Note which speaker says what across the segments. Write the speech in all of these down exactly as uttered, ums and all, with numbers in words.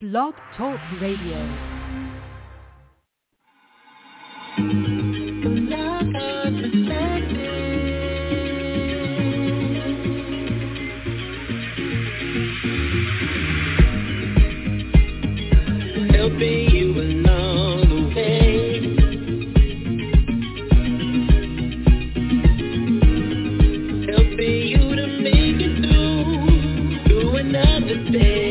Speaker 1: Blog Talk Radio.
Speaker 2: Helping you along the way, helping you to make it through, through another day.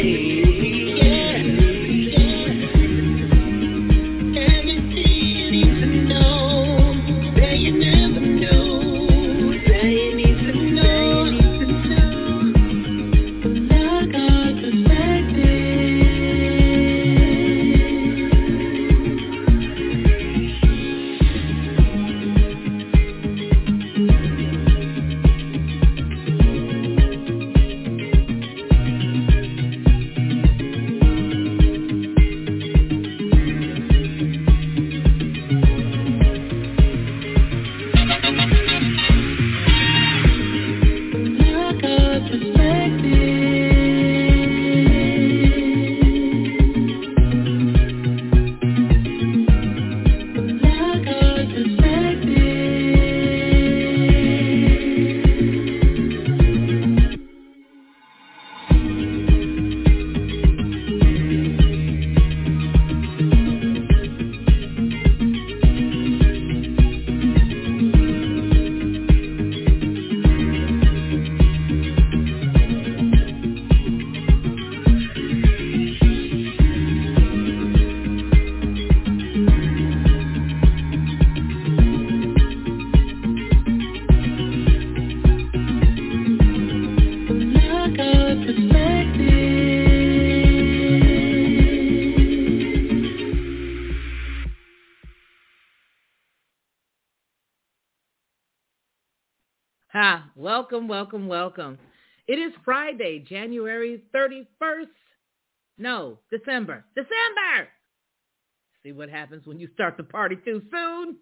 Speaker 3: Ha, welcome, welcome, welcome. It is Friday, January thirty-first. No, December. December! See what happens when you start the party too soon?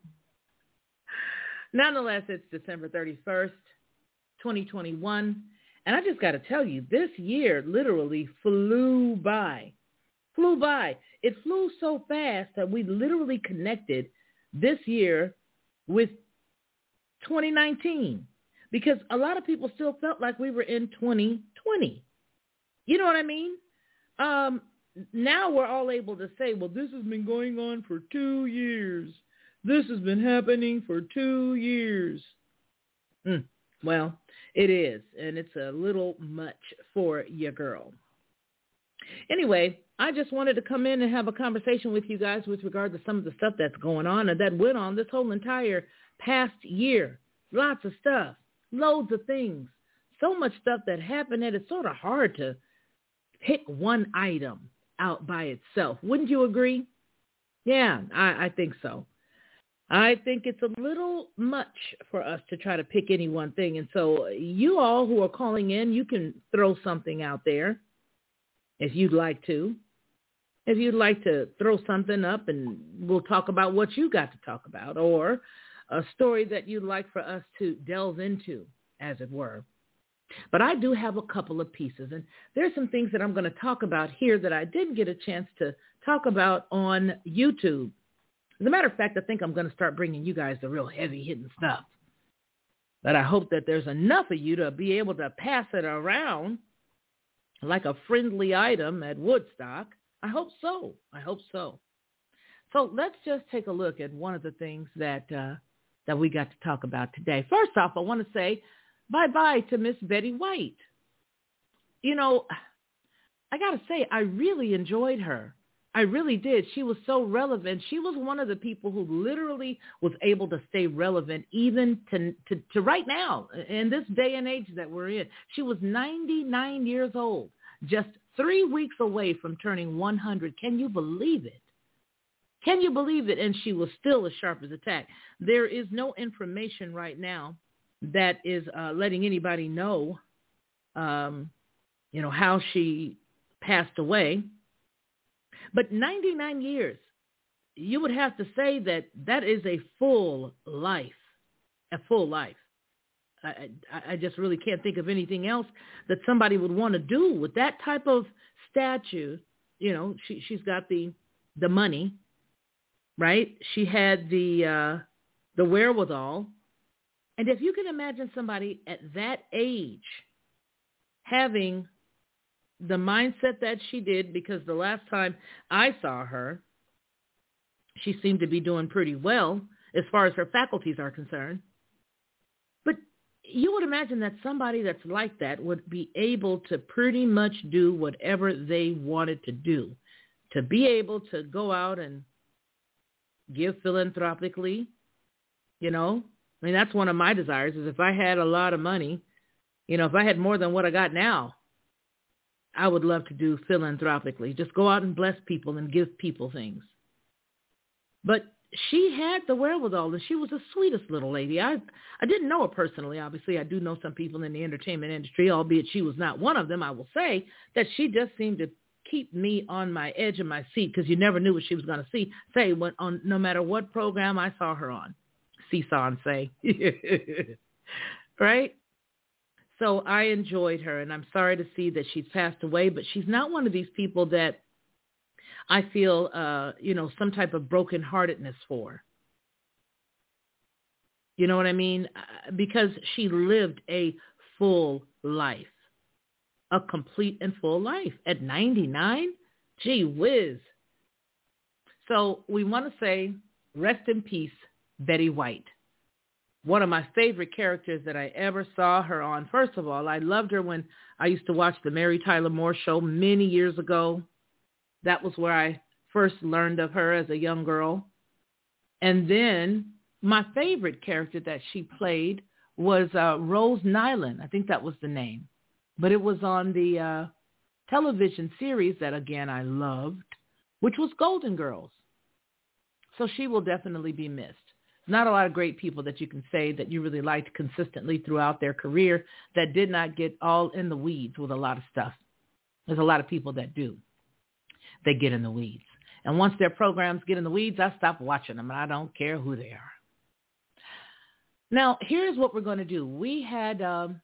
Speaker 3: Nonetheless, it's December thirty-first, twenty twenty-one. And I just got to tell you, this year literally flew by. Flew by. It flew so fast that we literally connected this year with twenty nineteen. Because a lot of people still felt like we were in twenty twenty. You know what I mean? Um, now we're all able to say, well, this has been going on for two years. This has been happening for two years. Mm, well, it is, and it's a little much for your girl. Anyway, I just wanted to come in and have a conversation with you guys with regard to some of the stuff that's going on and that went on this whole entire past year. Lots of stuff. Loads of things, so much stuff that happened that it's sort of hard to pick one item out by itself. Wouldn't you agree? Yeah, I, I think so. I think it's a little much for us to try to pick any one thing. And so you all who are calling in, you can throw something out there if you'd like to. If you'd like to throw something up and we'll talk about what you got to talk about, or a story that you'd like for us to delve into, as it were. But I do have a couple of pieces, and there's some things that I'm going to talk about here that I didn't get a chance to talk about on YouTube. As a matter of fact, I think I'm going to start bringing you guys the real heavy-hitting stuff. But I hope that there's enough of you to be able to pass it around like a friendly item at Woodstock. I hope so. I hope so. So let's just take a look at one of the things that uh, that we got to talk about today. First off, I want to say bye-bye to Miss Betty White. You know, I got to say, I really enjoyed her. I really did. She was so relevant. She was one of the people who literally was able to stay relevant even to, to, to right now, in this day and age that we're in. She was ninety-nine years old, just three weeks away from turning one hundred. Can you believe it? Can you believe it? And she was still as sharp as a tack. There is no information right now that is uh, letting anybody know, um, you know, how she passed away. But ninety-nine years, you would have to say that that is a full life, a full life. I, I, I just really can't think of anything else that somebody would want to do with that type of statue you know, she, she's got the, the money, right? She had the, uh, the wherewithal. And if you can imagine somebody at that age having the mindset that she did, because the last time I saw her, she seemed to be doing pretty well as far as her faculties are concerned. But you would imagine that somebody that's like that would be able to pretty much do whatever they wanted to do, to be able to go out and give philanthropically, you know. I mean, that's one of my desires, is if I had a lot of money, you know, if I had more than what I got now, I would love to do philanthropically, just go out and bless people and give people things. But she had the wherewithal, and she was the sweetest little lady. I I didn't know her personally. Obviously, I do know some people in the entertainment industry, albeit she was not one of them. I will say that she just seemed to keep me on my edge of my seat, because you never knew what she was going to see. Say, when, on no matter what program I saw her on, seesaw and say, right? So I enjoyed her, and I'm sorry to see that she's passed away, but she's not one of these people that I feel, uh, you know, some type of brokenheartedness for. You know what I mean? Because she lived a full life, a complete and full life at ninety-nine. Gee whiz. So we want to say, rest in peace, Betty White. One of my favorite characters that I ever saw her on. First of all, I loved her when I used to watch the Mary Tyler Moore Show many years ago. That was where I first learned of her as a young girl. And then my favorite character that she played was uh, Rose Nyland. I think that was the name. But it was on the uh, television series that, again, I loved, which was Golden Girls. So she will definitely be missed. Not a lot of great people that you can say that you really liked consistently throughout their career that did not get all in the weeds with a lot of stuff. There's a lot of people that do. They get in the weeds. And once their programs get in the weeds, I stop watching them, and I don't care who they are. Now, here's what we're going to do. We had um,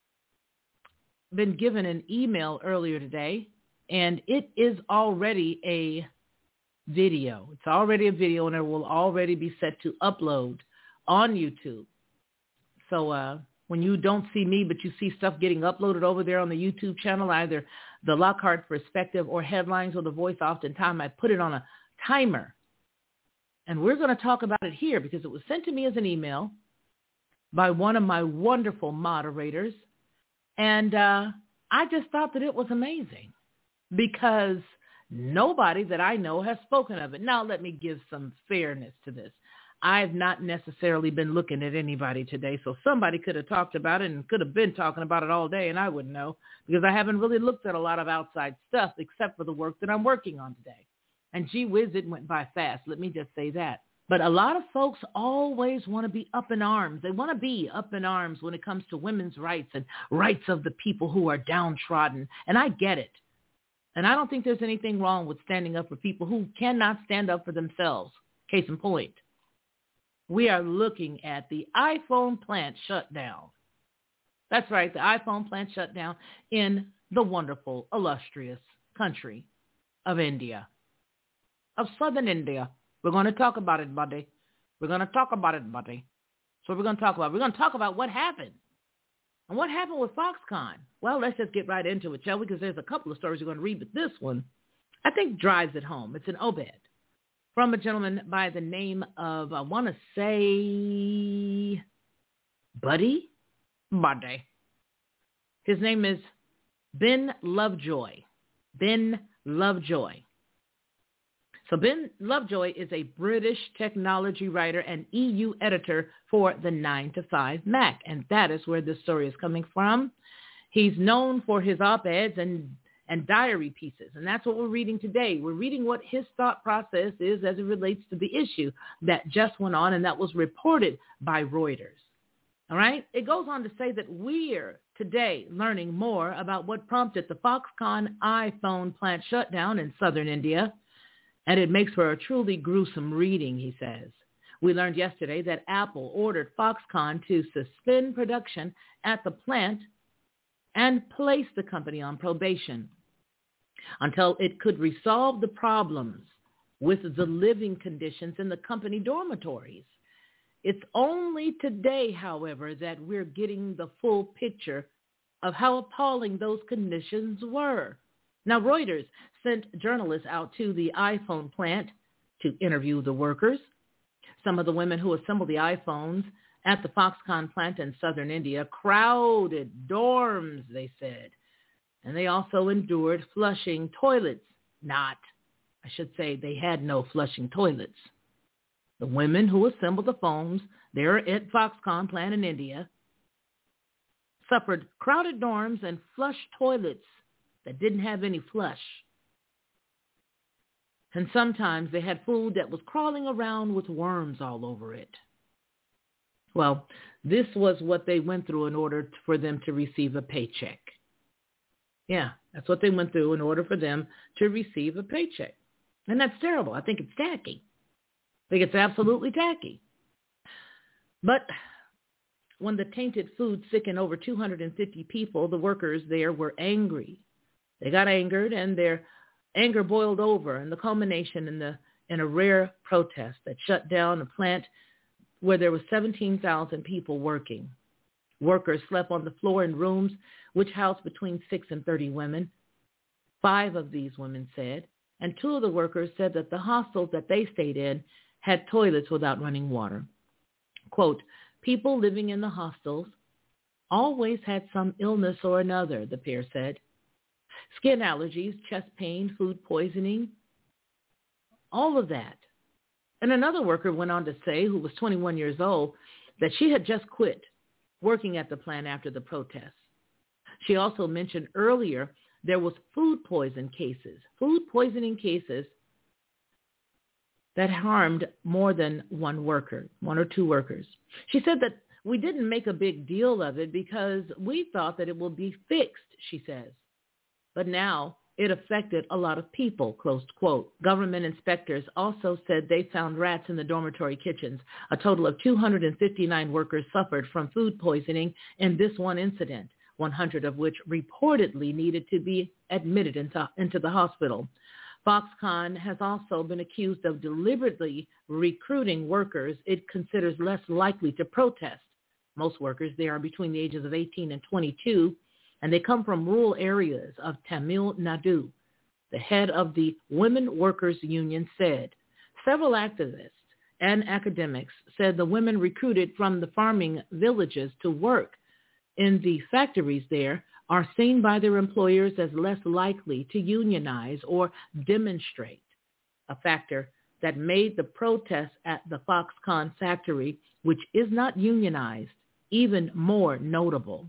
Speaker 3: been given an email earlier today, and it is already a video. It's already a video, and it will already be set to upload on YouTube. So uh, when you don't see me, but you see stuff getting uploaded over there on the YouTube channel, either the Lockhart Perspective or Headlines or The Voice, oftentimes I put it on a timer. And we're going to talk about it here because it was sent to me as an email by one of my wonderful moderators. And uh, I just thought that it was amazing because nobody that I know has spoken of it. Now, let me give some fairness to this. I've not necessarily been looking at anybody today, so somebody could have talked about it and could have been talking about it all day, and I wouldn't know because I haven't really looked at a lot of outside stuff except for the work that I'm working on today. And gee whiz, it went by fast. Let me just say that. But a lot of folks always want to be up in arms. They want to be up in arms when it comes to women's rights and rights of the people who are downtrodden, and I get it. And I don't think there's anything wrong with standing up for people who cannot stand up for themselves. Case in point, we are looking at the iPhone plant shutdown. That's right, the iPhone plant shutdown in the wonderful, illustrious country of India, of southern India. We're going to talk about it, buddy. We're going to talk about it, buddy. So we're going to talk about. We're going to talk about what happened. And what happened with Foxconn? Well, let's just get right into it, shall we? Because there's a couple of stories we're going to read, but this one, I think, drives it home. It's an obit from a gentleman by the name of, I want to say, Buddy? Buddy. His name is Ben Lovejoy. Ben Lovejoy. So Ben Lovejoy is a British technology writer and E U editor for the nine to five Mac, and that is where this story is coming from. He's known for his op-eds and, and diary pieces, and that's what we're reading today. We're reading what his thought process is as it relates to the issue that just went on and that was reported by Reuters. All right? It goes on to say that we're today learning more about what prompted the Foxconn iPhone plant shutdown in southern India. And it makes for a truly gruesome reading, he says. We learned yesterday that Apple ordered Foxconn to suspend production at the plant and place the company on probation. until it could resolve the problems with the living conditions in the company dormitories. It's only today, however, that we're getting the full picture of how appalling those conditions were. Now, Reuters sent journalists out to the iPhone plant to interview the workers. Some of the women who assembled the iPhones at the Foxconn plant in southern India crowded dorms, they said. And they also endured flushing toilets. Not, I should say, they had no flushing toilets. The women who assembled the phones there at Foxconn plant in India suffered crowded dorms and flush toilets that didn't have any flush. And sometimes they had food that was crawling around with worms all over it. Well, this was what they went through in order for them to receive a paycheck. Yeah, that's what they went through in order for them to receive a paycheck. And that's terrible. I think it's tacky. I think it's absolutely tacky. But when the tainted food sickened over two hundred fifty people, the workers there were angry. They got angered, and their anger boiled over, and the culmination in the in a rare protest that shut down a plant where there were seventeen thousand people working. Workers slept on the floor in rooms which housed between six and thirty women. Five of these women said, and two of the workers said that the hostels that they stayed in had toilets without running water. Quote, people living in the hostels always had some illness or another, the pair said. Skin allergies, chest pain, food poisoning, all of that. And another worker went on to say, who was twenty-one years old, that she had just quit working at the plant after the protests. She also mentioned earlier there was food poison cases, food poisoning cases that harmed more than one worker, one or two workers. She said that we didn't make a big deal of it because we thought that it will be fixed, she says. But now it affected a lot of people, close quote. Government inspectors also said they found rats in the dormitory kitchens. A total of two hundred fifty-nine workers suffered from food poisoning in this one incident, one hundred of which reportedly needed to be admitted into, into the hospital. Foxconn has also been accused of deliberately recruiting workers it considers less likely to protest. Most workers there are between the ages of eighteen and twenty-two, and they come from rural areas of Tamil Nadu. The head of the Women Workers Union said several activists and academics said the women recruited from the farming villages to work in the factories there are seen by their employers as less likely to unionize or demonstrate, a factor that made the protests at the Foxconn factory, which is not unionized, even more notable.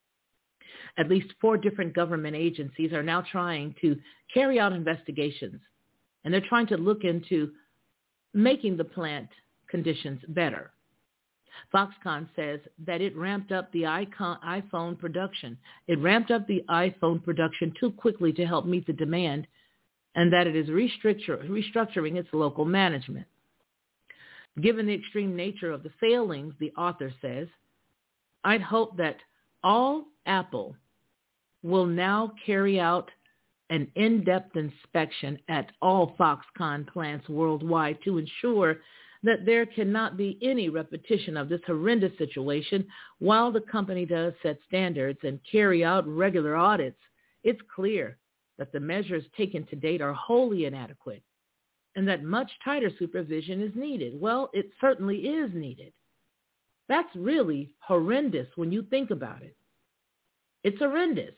Speaker 3: At least four different government agencies are now trying to carry out investigations, and they're trying to look into making the plant conditions better. Foxconn says that it ramped up the iPhone production. It ramped up the iPhone production too quickly to help meet the demand, and that it is restructure, restructuring its local management. Given the extreme nature of the failings, the author says, I'd hope that all Apple will now carry out an in-depth inspection at all Foxconn plants worldwide to ensure that there cannot be any repetition of this horrendous situation while the company does set standards and carry out regular audits. It's clear that the measures taken to date are wholly inadequate and that much tighter supervision is needed. Well, it certainly is needed. That's really horrendous when you think about it. It's horrendous.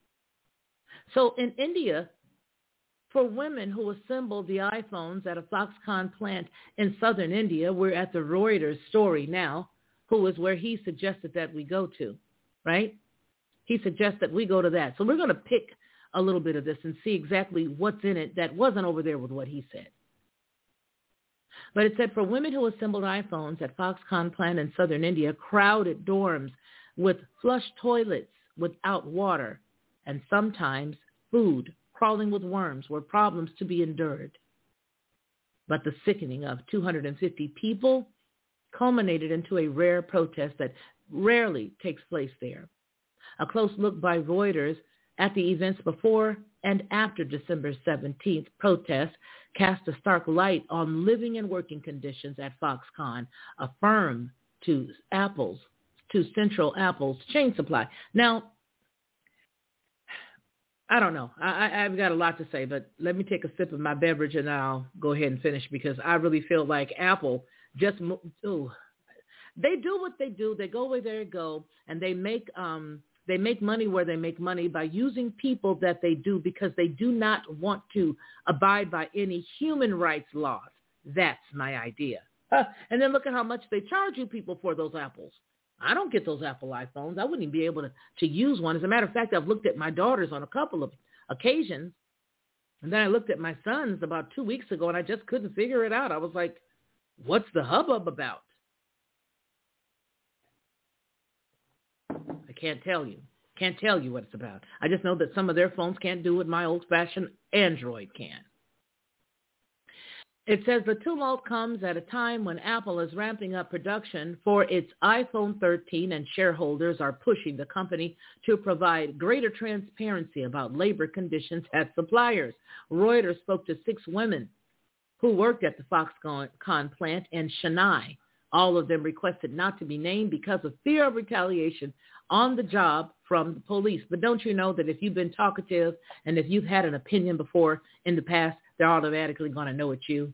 Speaker 3: So in India, for women who assembled the iPhones at a Foxconn plant in southern India, we're at the Reuters story now, who is where he suggested that we go to, right? He suggests that we go to that. So we're going to pick a little bit of this and see exactly what's in it that wasn't over there with what he said. But it said for women who assembled iPhones at Foxconn plant in southern India, crowded dorms with flush toilets without water, and sometimes food crawling with worms were problems to be endured. But the sickening of two hundred fifty people culminated into a rare protest that rarely takes place there. A close look by Reuters at the events before and after December seventeenth protests cast a stark light on living and working conditions at Foxconn, a firm to Apple's, to Central Apple's chain supply. Now, I don't know. I, I've got a lot to say, but let me take a sip of my beverage and I'll go ahead and finish, because I really feel like Apple just, ooh, they do what they do. They go where they go, and they make um, they make money where they make money by using people that they do, because they do not want to abide by any human rights laws. That's my idea. Uh, and then look at how much they charge you people for those apples. I don't get those Apple iPhones. I wouldn't even be able to, to use one. As a matter of fact, I've looked at my daughters on a couple of occasions, and then I looked at my sons about two weeks ago, and I just couldn't figure it out. I was like, what's the hubbub about? I can't tell you. Can't tell you what it's about. I just know that some of their phones can't do what my old-fashioned Android can. It says the tumult comes at a time when Apple is ramping up production for its iPhone thirteen, and shareholders are pushing the company to provide greater transparency about labor conditions at suppliers. Reuters spoke to six women who worked at the Foxconn plant in Chennai. All of them requested not to be named because of fear of retaliation on the job from the police. But don't you know that if you've been talkative and if you've had an opinion before in the past, they're automatically going to know it's you.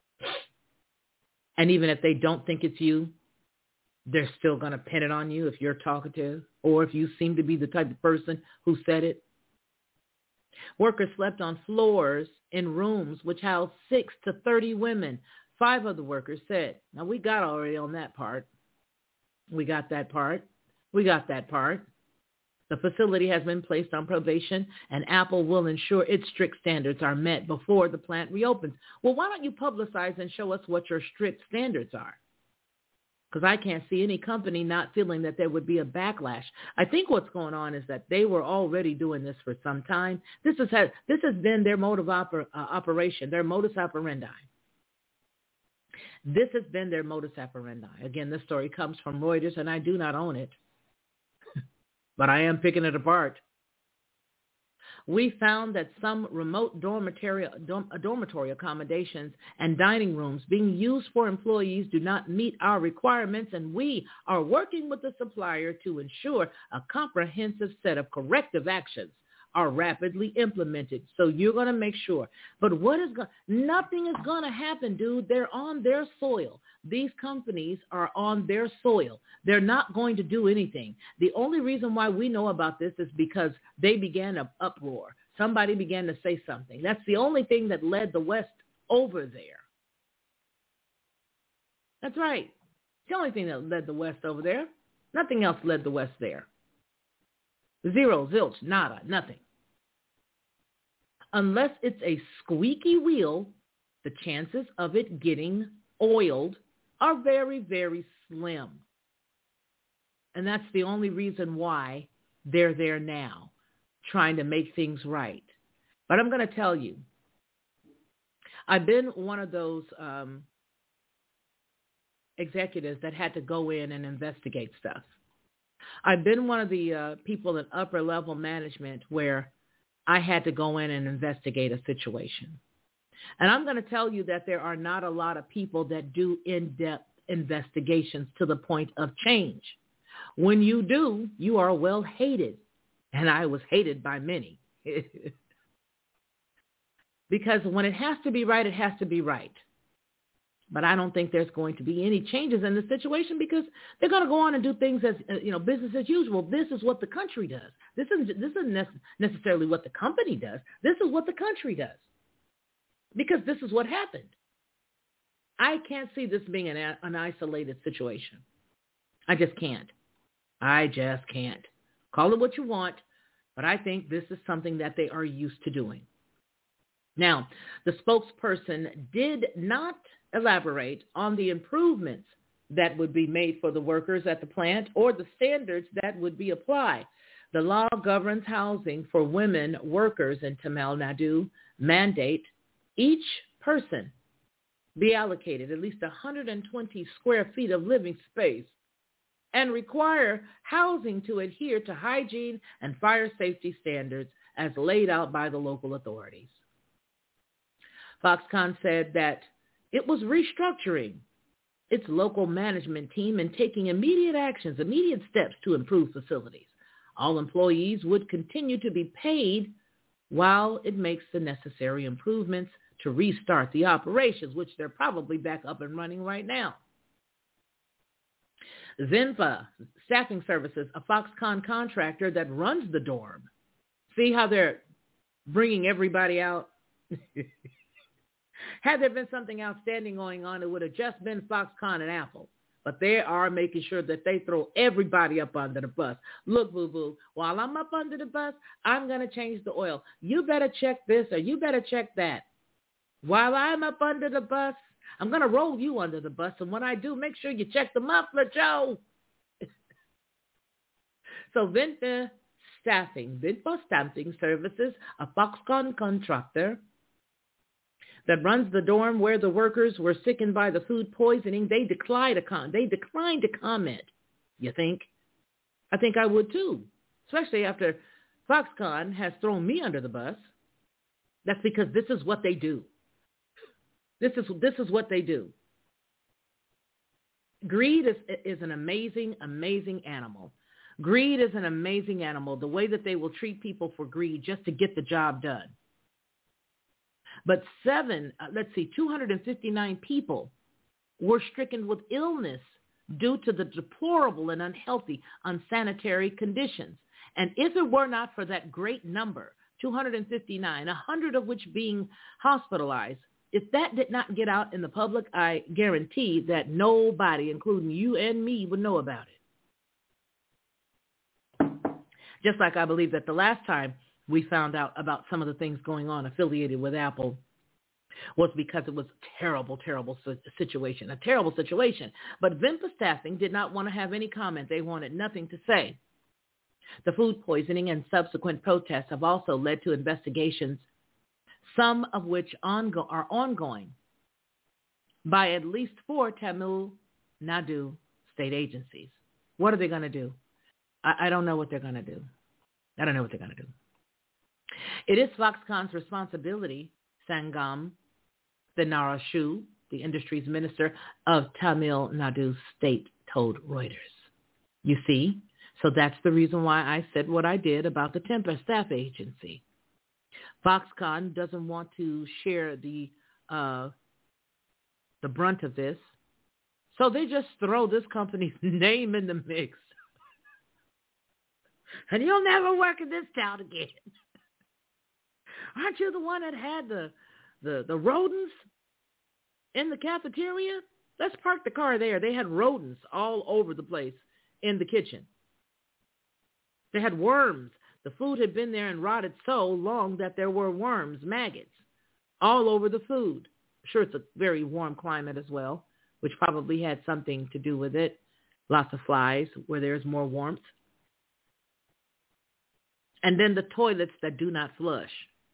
Speaker 3: And even if they don't think it's you, they're still going to pin it on you if you're talkative or if you seem to be the type of person who said it. Workers slept on floors in rooms which housed six to thirty women. Five of the workers said, now we got already on that part. We got that part. We got that part. The facility has been placed on probation, and Apple will ensure its strict standards are met before the plant reopens. Well, why don't you publicize and show us what your strict standards are? Because I can't see any company not feeling that there would be a backlash. I think what's going on is that they were already doing this for some time. This has, had, this has been their mode of oper, uh, operation, their modus operandi. This has been their modus operandi. Again, this story comes from Reuters, and I do not own it. But I am picking it apart. We found that some remote dormitory, dorm, dormitory accommodations and dining rooms being used for employees do not meet our requirements, and we are working with the supplier to ensure a comprehensive set of corrective actions are rapidly implemented. So you're going to make sure. But what is going? Nothing is going to happen, dude. They're on their soil. These companies are on their soil. They're not going to do anything. The only reason why we know about this is because they began an uproar. Somebody began to say something. That's the only thing that led the West over there. That's right. It's the only thing that led the West over there. Nothing else led the West there. Zero, zilch, nada, nothing. Unless it's a squeaky wheel, the chances of it getting oiled are very, very slim. And that's the only reason why they're there now, trying to make things right. But I'm going to tell you, I've been one of those um, executives that had to go in and investigate stuff. I've been one of the uh, people in upper level management where I had to go in and investigate a situation. And I'm going to tell you that there are not a lot of people that do in-depth investigations to the point of change. When you do, you are well hated. And I was hated by many. Because when it has to be right, it has to be right. But I don't think there's going to be any changes in the situation because they're going to go on and do things as, you know, business as usual. This is what the country does. This isn't, this isn't necessarily what the company does. This is what the country does because this is what happened. I can't see this being an, an isolated situation. I just can't. I just can't. Call it what you want, but I think this is something that they are used to doing. Now, the spokesperson did not elaborate on the improvements that would be made for the workers at the plant or the standards that would be applied. The law governs housing for women workers in Tamil Nadu, mandate each person be allocated at least one hundred twenty square feet of living space and require housing to adhere to hygiene and fire safety standards as laid out by the local authorities. Foxconn said that it was restructuring its local management team and taking immediate actions, immediate steps to improve facilities. All employees would continue to be paid while it makes the necessary improvements to restart the operations, which they're probably back up and running right now. Zenfa Staffing Services, a Foxconn contractor that runs the dorm. See how they're bringing everybody out? Had there been something outstanding going on, it would have just been Foxconn and Apple. But they are making sure that they throw everybody up under the bus. Look, boo-boo, while I'm up under the bus, I'm going to change the oil. You better check this or you better check that. While I'm up under the bus, I'm going to roll you under the bus. And when I do, make sure you check the muffler, Joe. So Zenfa Staffing, Zenfa Staffing Services, a Foxconn contractor that runs the dorm where the workers were sickened by the food poisoning, they declined to con- they declined to comment. You think? I think I would too, especially after Foxconn has thrown me under the bus. That's because this is what they do. This is this is what they do. Greed is is an amazing, amazing animal. Greed is an amazing animal. The way that they will treat people for greed just to get the job done. But seven, uh, let's see, two hundred fifty-nine people were stricken with illness due to the deplorable and unhealthy, unsanitary conditions. And if it were not for that great number, two hundred fifty-nine, one hundred of which being hospitalized, if that did not get out in the public, I guarantee that nobody, including you and me, would know about it. Just like I believe that the last time we found out about some of the things going on affiliated with Apple was because it was a terrible, terrible situation, a terrible situation. But Zenfa Staffing did not want to have any comment. They wanted nothing to say. The food poisoning and subsequent protests have also led to investigations, some of which ongo- are ongoing by at least four Tamil Nadu state agencies. What are they going to do? I, I don't know what they're going to do. I don't know what they're going to do. It is Foxconn's responsibility, Sangam Thinarashu, the industry's minister of Tamil Nadu state, told Reuters. You see, so that's the reason why I said what I did about the Temper Staff Agency. Foxconn doesn't want to share the uh, the brunt of this, so they just throw this company's name in the mix. And you'll never work in this town again. Aren't you the one that had the, the, the rodents in the cafeteria? Let's park the car there. They had rodents all over the place in the kitchen. They had worms. The food had been there and rotted so long that there were worms, maggots, all over the food. I'm sure it's a very warm climate as well, which probably had something to do with it. Lots of flies where there's more warmth. And then the toilets that do not flush.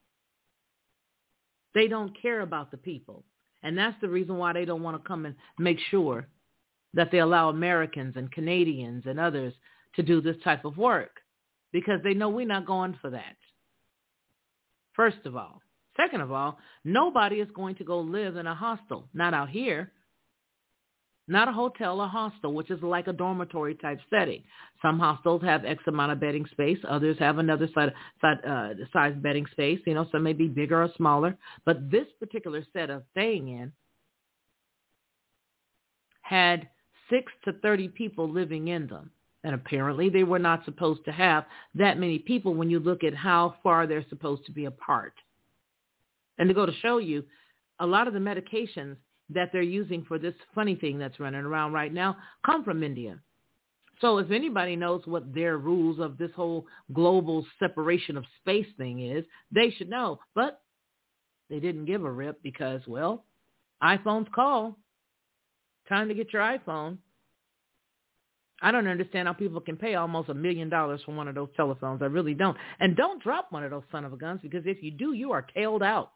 Speaker 3: They don't care about the people. And that's the reason why they don't want to come and make sure that they allow Americans and Canadians and others to do this type of work, because they know we're not going for that. First of all. Second of all, nobody is going to go live in a hostel, not out here. Not a hotel or hostel, which is like a dormitory type setting. Some hostels have X amount of bedding space. Others have another side, side, uh, size bedding space. You know, some may be bigger or smaller. But this particular set of staying in had six to thirty people living in them. And apparently they were not supposed to have that many people when you look at how far they're supposed to be apart. And to go to show you, a lot of the medications that they're using for this funny thing that's running around right now come from India. So if anybody knows what their rules of this whole global separation of space thing is, they should know. But they didn't give a rip because, well, iPhones call. Time to get your iPhone. I don't understand how people can pay almost a million dollars for one of those telephones. I really don't. And don't drop one of those son of a guns, because if you do, you are tailed out.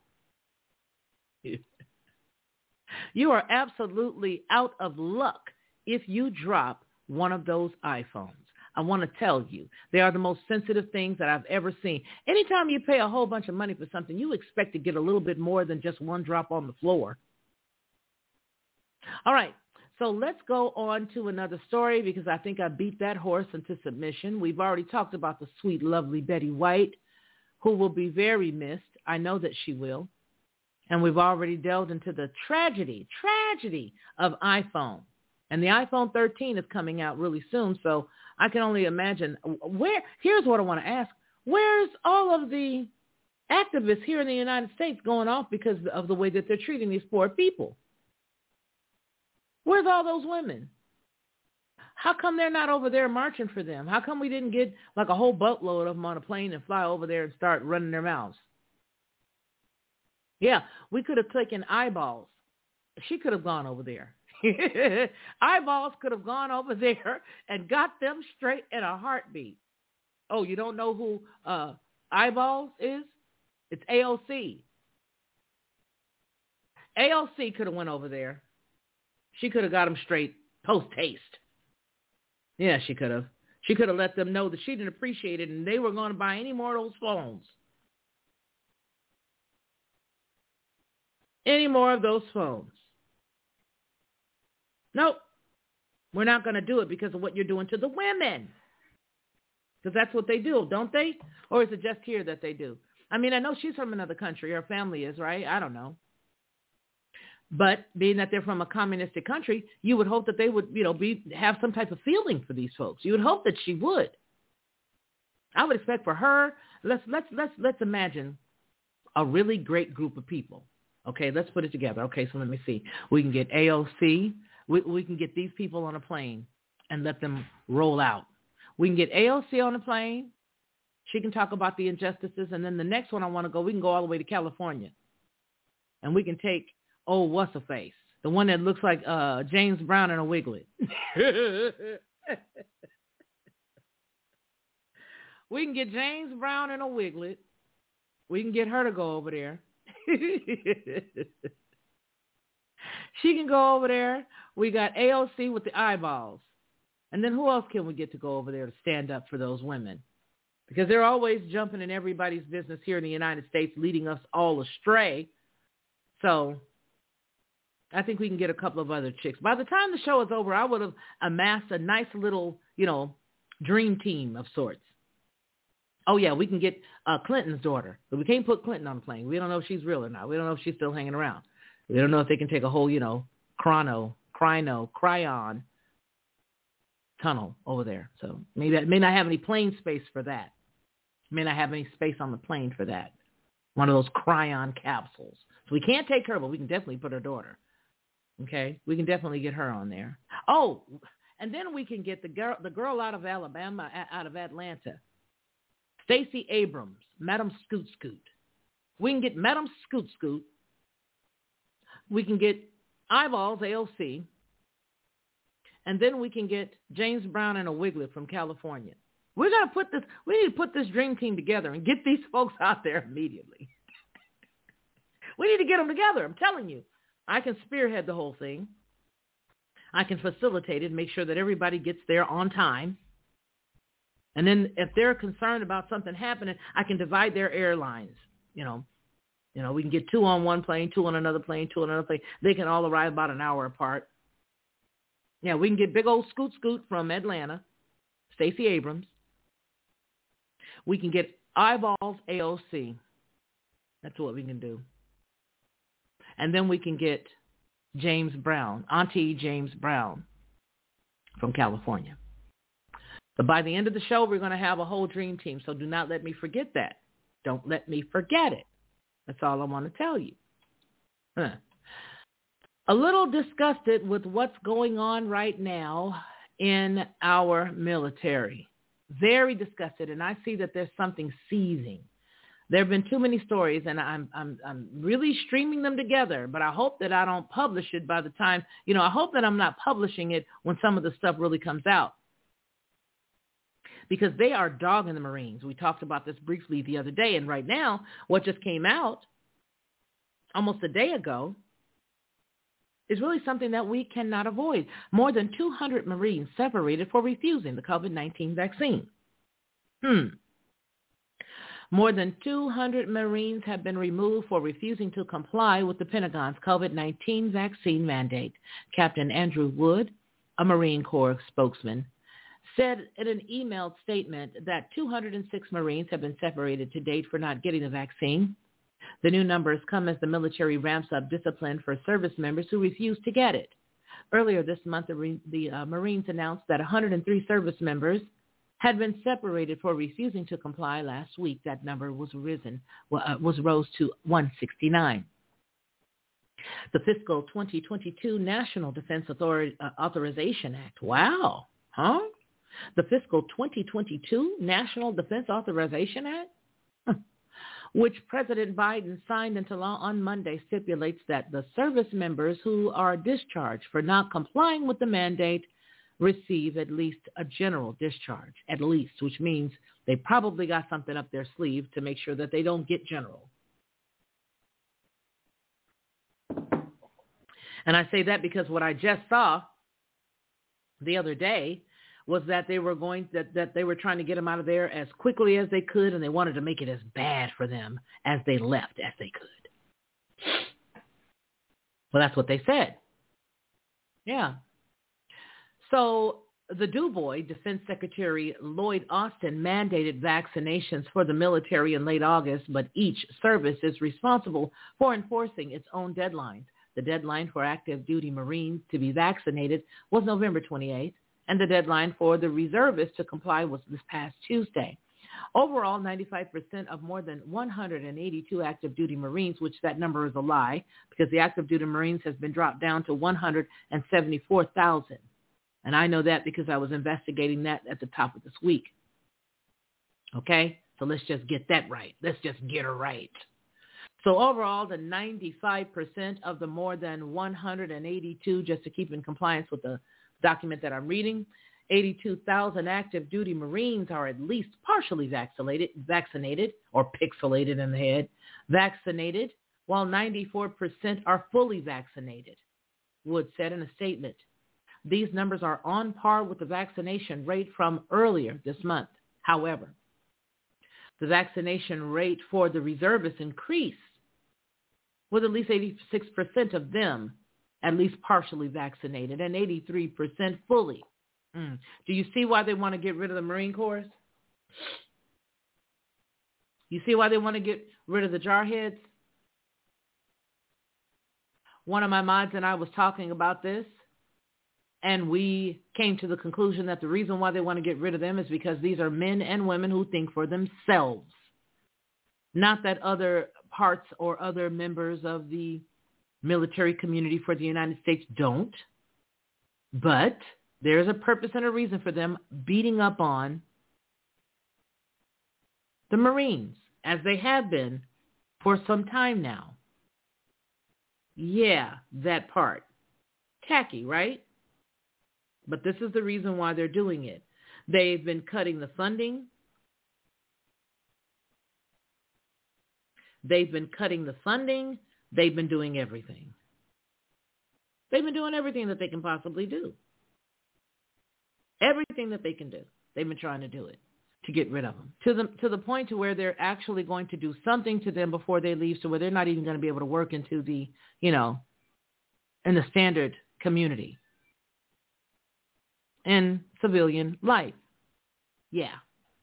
Speaker 3: You are absolutely out of luck if you drop one of those iPhones. I want to tell you, they are the most sensitive things that I've ever seen. Anytime you pay a whole bunch of money for something, you expect to get a little bit more than just one drop on the floor. All right. So let's go on to another story because I think I beat that horse into submission. We've already talked about the sweet, lovely Betty White, who will be very missed. I know that she will. And we've already delved into the tragedy, tragedy of iPhone. And the iPhone thirteen is coming out really soon. So I can only imagine where, here's what I want to ask. Where's all of the activists here in the United States going off because of the way that they're treating these poor people? Where's all those women? How come they're not over there marching for them? How come we didn't get like a whole boatload of them on a plane and fly over there and start running their mouths? Yeah, we could have taken Eyeballs. She could have gone over there. Eyeballs could have gone over there and got them straight in a heartbeat. Oh, you don't know who uh, Eyeballs is? It's A O C. A O C could have went over there. She could have got them straight post-haste. Yeah, she could have. She could have let them know that she didn't appreciate it and they were going to buy any more of those phones. Any more of those phones. Nope. We're not going to do it because of what you're doing to the women. Because that's what they do, don't they? Or is it just here that they do? I mean, I know she's from another country. Her family is, right? I don't know. But being that they're from a communistic country, you would hope that they would, you know, be have some type of feeling for these folks. You would hope that she would. I would expect for her. Let's let's let's let's imagine a really great group of people. Okay, let's put it together. Okay, so let me see. We can get A O C. We we can get these people on a plane and let them roll out. We can get A O C on a plane. She can talk about the injustices, and then the next one I want to go. We can go all the way to California, and we can take. Oh, what's a face? The one that looks like uh, James Brown in a wiglet. We can get James Brown in a wiglet. We can get her to go over there. She can go over there. We got A O C with the eyeballs. And then who else can we get to go over there to stand up for those women? Because they're always jumping in everybody's business here in the United States, leading us all astray. So I think we can get a couple of other chicks. By the time the show is over, I would have amassed a nice little, you know, dream team of sorts. Oh, yeah, we can get uh, Clinton's daughter. But we can't put Clinton on the plane. We don't know if she's real or not. We don't know if she's still hanging around. We don't know if they can take a whole, you know, chrono, crino, cryon tunnel over there. So maybe that may not have any plane space for that. May not have any space on the plane for that. One of those cryon capsules. So we can't take her, but we can definitely put her daughter. Okay, we can definitely get her on there. Oh, and then we can get the girl, the girl out of Alabama, out of Atlanta, Stacey Abrams, Madam Scoot Scoot. We can get Madam Scoot Scoot. We can get Eyeballs, A O C, and then we can get James Brown and a wiglet from California. We're gonna put this. We need to put this dream team together and get these folks out there immediately. We need to get them together. I'm telling you. I can spearhead the whole thing. I can facilitate it, make sure that everybody gets there on time. And then if they're concerned about something happening, I can divide their airlines. You know, you know, we can get two on one plane, two on another plane, two on another plane. They can all arrive about an hour apart. Yeah, we can get big old Scoot Scoot from Atlanta, Stacey Abrams. We can get Eyeballs, A O C. That's what we can do. And then we can get James Brown, Auntie James Brown from California. But by the end of the show, we're going to have a whole dream team. So do not let me forget that. Don't let me forget it. That's all I want to tell you. Huh. A little disgusted with what's going on right now in our military. Very disgusted. And I see that there's something seizing. There have been too many stories, and I'm I'm I'm really streaming them together, but I hope that I don't publish it by the time, you know, I hope that I'm not publishing it when some of the stuff really comes out. Because they are dogging the Marines. We talked about this briefly the other day, and right now, what just came out almost a day ago is really something that we cannot avoid. More than two hundred Marines separated for refusing the COVID nineteen vaccine. Hmm. More than two hundred Marines have been removed for refusing to comply with the Pentagon's COVID nineteen vaccine mandate. Captain Andrew Wood, a Marine Corps spokesman, said in an emailed statement that two hundred six Marines have been separated to date for not getting the vaccine. The new numbers come as the military ramps up discipline for service members who refuse to get it. Earlier this month, the, the uh, Marines announced that one hundred three service members had been separated for refusing to comply last week. That number was risen, uh, was rose to one hundred sixty-nine. The fiscal twenty twenty-two National Defense Authority, uh, Authorization Act. Wow. Huh? The fiscal twenty twenty-two National Defense Authorization Act, which President Biden signed into law on Monday, stipulates that the service members who are discharged for not complying with the mandate receive at least a general discharge, at least, which means they probably got something up their sleeve to make sure that they don't get general. And I say that because what I just saw the other day was that they were going that, that they were trying to get them out of there as quickly as they could, and they wanted to make it as bad for them as they left as they could. Well, that's what they said. Yeah. So the DuBois Defense Secretary Lloyd Austin mandated vaccinations for the military in late August, but each service is responsible for enforcing its own deadlines. The deadline for active duty Marines to be vaccinated was November twenty-eighth, and the deadline for the reservists to comply was this past Tuesday. Overall, ninety-five percent of more than one hundred eighty-two active duty Marines, which that number is a lie because the active duty Marines has been dropped down to one hundred seventy-four thousand. And I know that because I was investigating that at the top of this week. Okay? So let's just get that right. Let's just get it right. So overall, the ninety-five percent of the more than one hundred eighty-two, just to keep in compliance with the document that I'm reading, eighty-two thousand active duty Marines are at least partially vaccinated, vaccinated or pixelated in the head, vaccinated, while ninety-four percent are fully vaccinated, Wood said in a statement. These numbers are on par with the vaccination rate from earlier this month. However, the vaccination rate for the reservists increased, with at least eighty-six percent of them at least partially vaccinated and eighty-three percent fully. Mm. Do you see why they want to get rid of the Marine Corps? You see why they want to get rid of the jarheads? One of my mods and I was talking about this, and we came to the conclusion that the reason why they want to get rid of them is because these are men and women who think for themselves. Not that other parts or other members of the military community for the United States don't, but there's a purpose and a reason for them beating up on the Marines, as they have been for some time now. Yeah, that part. Tacky, right? But this is the reason why they're doing it. They've been cutting the funding. They've been cutting the funding. They've been doing everything. They've been doing everything that they can possibly do. Everything that they can do. They've been trying to do it to get rid of them. To the, to the point to where they're actually going to do something to them before they leave, so where they're not even going to be able to work into the, you know, in the standard community. In civilian life. Yeah.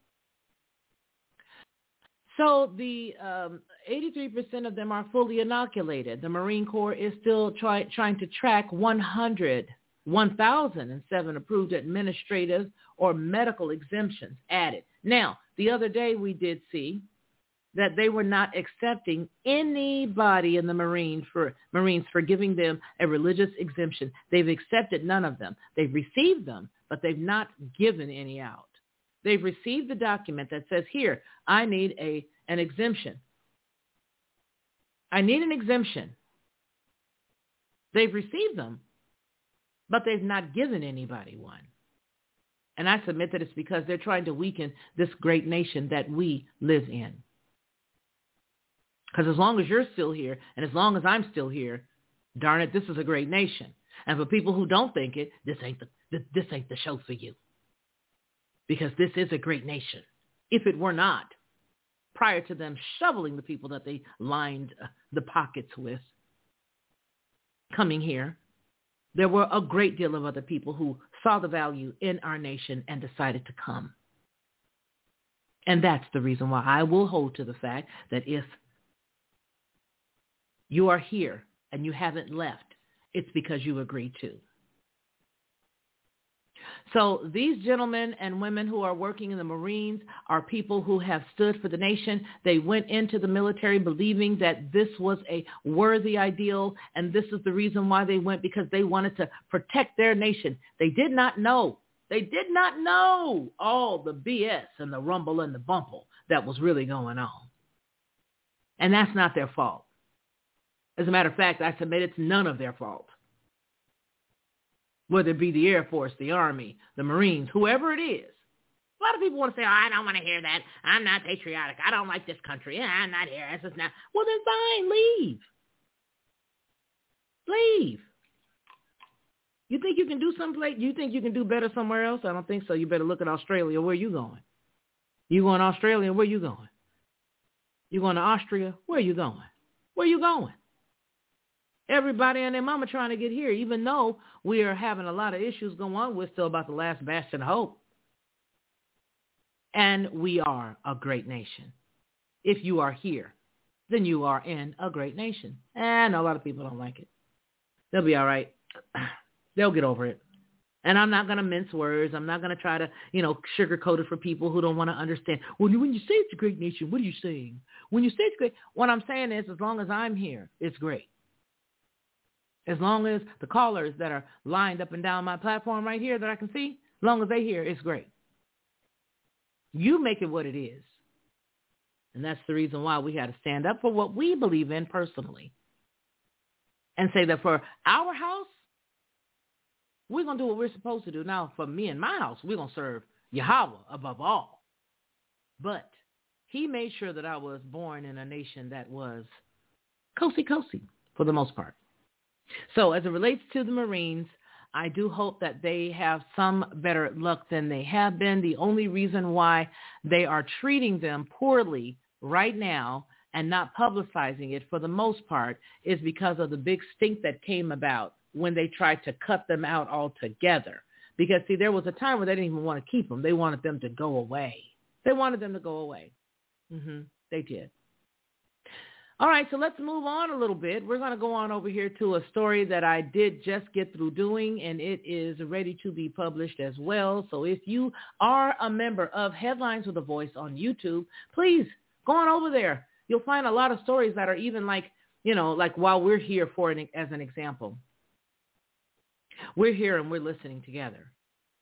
Speaker 3: So the um, eighty-three percent of them are fully inoculated. The Marine Corps is still try, trying to track one hundred, one thousand seven approved administrative or medical exemptions added. Now, the other day we did see that they were not accepting anybody in the Marines for Marines for giving them a religious exemption. They've accepted none of them. They've received them, but they've not given any out. They've received the document that says, here, I need a an exemption. I need an exemption. They've received them, but they've not given anybody one. And I submit that it's because they're trying to weaken this great nation that we live in. Because as long as you're still here, and as long as I'm still here, Darn it, this is a great nation. And for people who don't think it, this ain't the this ain't the show for you. Because this is a great nation. If it were not, prior to them shoveling the people that they lined the pockets with coming here, there were a great deal of other people who saw the value in our nation and decided to come. And that's the reason why I will hold to the fact that if you are here and you haven't left, it's because you agreed to. So these gentlemen and women who are working in the Marines are people who have stood for the nation. They went into the military believing that this was a worthy ideal, and this is the reason why they went, because they wanted to protect their nation. They did not know. They did not know all the B S and the rumble and the bumble that was really going on. And that's not their fault. As a matter of fact, I submit it's none of their fault. Whether it be the Air Force, the Army, the Marines, whoever it is. A lot of people want to say, oh, I don't want to hear that. I'm not patriotic. I don't like this country. Yeah, I'm not here. This is not. Well, then fine. Leave. Leave. You think you can do someplace? You think you can do better somewhere else? I don't think so. You better look at Australia. Where are you going? You going to Australia? Where are you going? You going to Austria? Where are you going? Where are you going? Everybody and their mama trying to get here, even though we are having a lot of issues going on. We're still about the last bastion of hope. And we are a great nation. If you are here, then you are in a great nation. And a lot of people don't like it. They'll be all right. They'll get over it. And I'm not going to mince words. I'm not going to try to, you know, sugarcoat it for people who don't want to understand. Well, when you say it's a great nation, what are you saying? When you say it's great, what I'm saying is as long as I'm here, it's great. As long as the callers that are lined up and down my platform right here that I can see, as long as they're here, it's great. You make it what it is. And that's the reason why we got to stand up for what we believe in personally. And say that for our house, we're going to do what we're supposed to do. Now, for me and my house, we're going to serve Yahweh above all. But he made sure that I was born in a nation that was coasy-coasy for the most part. So as it relates to the Marines, I do hope that they have some better luck than they have been. The only reason why they are treating them poorly right now and not publicizing it for the most part is because of the big stink that came about when they tried to cut them out altogether. Because, see, there was a time where they didn't even want to keep them. They wanted them to go away. They wanted them to go away. Mm-hmm. They did. All right, so let's move on a little bit. We're going to go on over here to a story that I did just get through doing, and it is ready to be published as well. So if you are a member of Headlines with a Voice on YouTube, please go on over there. You'll find a lot of stories that are even like, you know, like while we're here for an, as an example. We're here and we're listening together.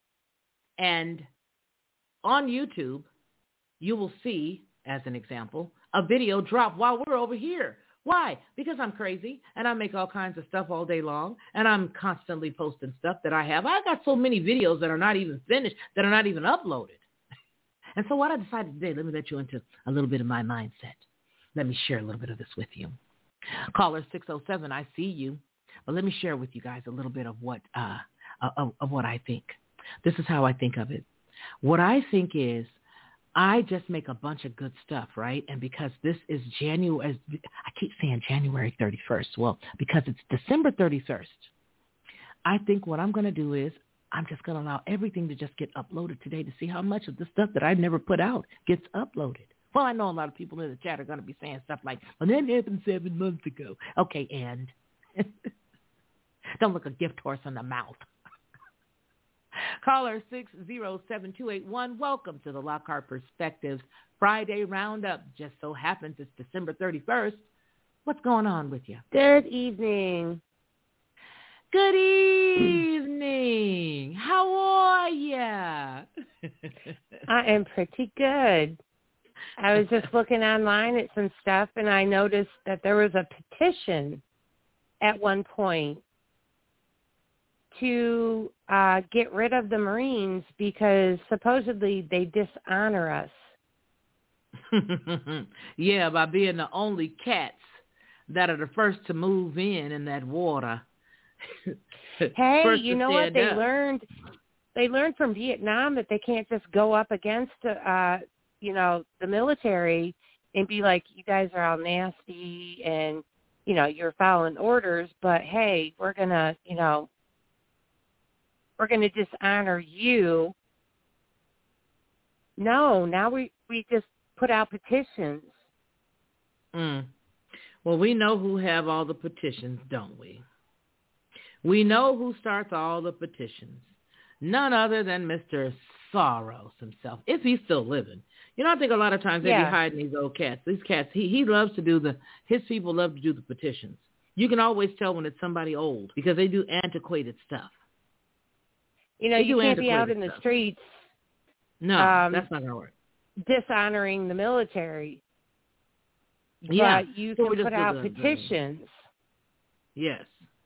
Speaker 3: And on YouTube, you will see, as an example, a video drop while we're over here. Why? Because I'm crazy and I make all kinds of stuff all day long and I'm constantly posting stuff that I have. I got so many videos that are not even finished, that are not even uploaded. And so what I decided today, let me let you into a little bit of my mindset. Let me share a little bit of this with you. Caller six oh seven, I see you. But let me share with you guys a little bit of what uh, of, of what I think. This is how I think of it. What I think is, I just make a bunch of good stuff, right? And because this is January, I keep saying January thirty-first. Well, because it's December thirty-first, I think what I'm going to do is I'm just going to allow everything to just get uploaded today to see how much of the stuff that I've never put out gets uploaded. Well, I know a lot of people in the chat are going to be saying stuff like, well, that happened seven months ago. Okay, and don't look a gift horse in the mouth. Caller six oh seven two eight one, welcome to the Lockhart Perspectives Friday Roundup. Just so happens it's December thirty-first. What's going on with you?
Speaker 4: Good evening.
Speaker 3: Good evening. How are ya?
Speaker 4: I am pretty good. I was just looking online at some stuff, and I noticed that there was a petition at one point to uh, get rid of the Marines because supposedly they dishonor us.
Speaker 3: Yeah, by being the only cats that are the first to move in in that water.
Speaker 4: Hey,
Speaker 3: First
Speaker 4: you
Speaker 3: to
Speaker 4: know what
Speaker 3: stand
Speaker 4: they
Speaker 3: up.
Speaker 4: learned? They learned from Vietnam that they can't just go up against, uh, you know, the military and be like, you guys are all nasty and, you know, you're following orders, but hey, we're going to, you know, we're going to dishonor you. No, now we, we just put out petitions.
Speaker 3: Mm. Well, we know who have all the petitions, don't we? We know who starts all the petitions. None other than Mister Soros himself, if he's still living. You know, I think a lot of times they
Speaker 4: Yeah.
Speaker 3: be hiding these old cats. These cats, he, he loves to do the, his people love to do the petitions. You can always tell when it's somebody old because they do antiquated stuff.
Speaker 4: You know,
Speaker 3: They
Speaker 4: you
Speaker 3: do
Speaker 4: can't be out
Speaker 3: antiquated
Speaker 4: in the
Speaker 3: stuff.
Speaker 4: streets
Speaker 3: No,
Speaker 4: Um,
Speaker 3: that's not going to work.
Speaker 4: dishonoring the military.
Speaker 3: Yeah.
Speaker 4: But you
Speaker 3: So
Speaker 4: can
Speaker 3: we just
Speaker 4: put
Speaker 3: do
Speaker 4: out
Speaker 3: the- the-
Speaker 4: petitions.
Speaker 3: Yes.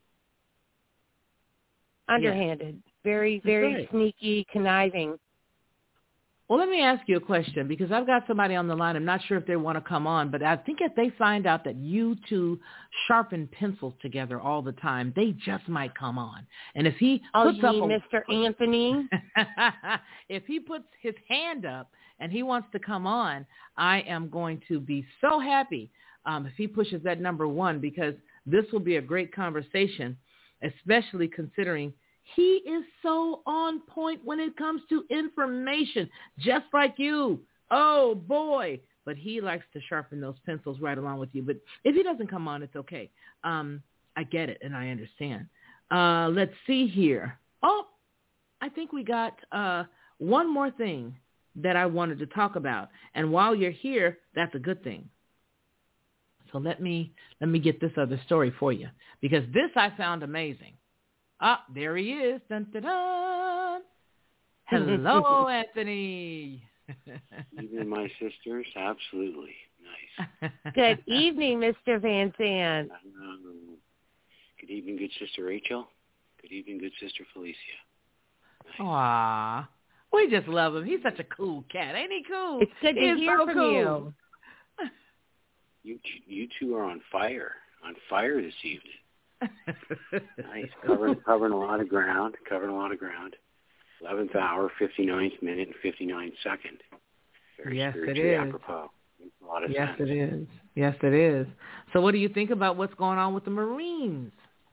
Speaker 4: Underhanded. Very,
Speaker 3: That's
Speaker 4: very
Speaker 3: right.
Speaker 4: sneaky, conniving.
Speaker 3: Well, let me ask you a question because I've got somebody on the line. I'm not sure if they want to come on, but I think if they find out that you two sharpen pencils together all the time, they just might come on. And if he
Speaker 4: Oh,
Speaker 3: puts
Speaker 4: you
Speaker 3: up
Speaker 4: mean
Speaker 3: a,
Speaker 4: Mister Anthony?
Speaker 3: if he puts his hand up and he wants to come on, I am going to be so happy um, if he pushes that number one because this will be a great conversation, especially considering he is so on point when it comes to information, just like you. Oh, boy. But he likes to sharpen those pencils right along with you. But if he doesn't come on, it's okay. Um, I get it, and I understand. Uh, let's see here. Oh, I think we got uh, one more thing that I wanted to talk about. And while you're here, that's a good thing. So let me let me get this other story for you, because this I found amazing. Ah, there he is. Dun, dun, dun. Hello, Anthony.
Speaker 5: Even my sisters, absolutely nice.
Speaker 4: Good evening, Mister Van Zandt.
Speaker 5: Um, good evening, good sister Rachel. Good evening, good sister Felicia. Nice.
Speaker 3: Aw, we just love him. He's such a cool cat. Ain't he cool?
Speaker 4: It's good
Speaker 3: He
Speaker 4: to
Speaker 3: is
Speaker 4: hear
Speaker 3: so
Speaker 4: from
Speaker 3: cool.
Speaker 4: you.
Speaker 5: You you two are on fire, on fire this evening. Nice, covering covering a lot of ground, covering a lot of ground. Eleventh hour, fifty-ninth minute, and fifty-ninth second. Very
Speaker 3: Yes, it
Speaker 5: spiritually
Speaker 3: is.
Speaker 5: apropos. Makes a lot of
Speaker 3: Yes,
Speaker 5: sense.
Speaker 3: it is. Yes, it is. So what do you think about what's going on with the Marines?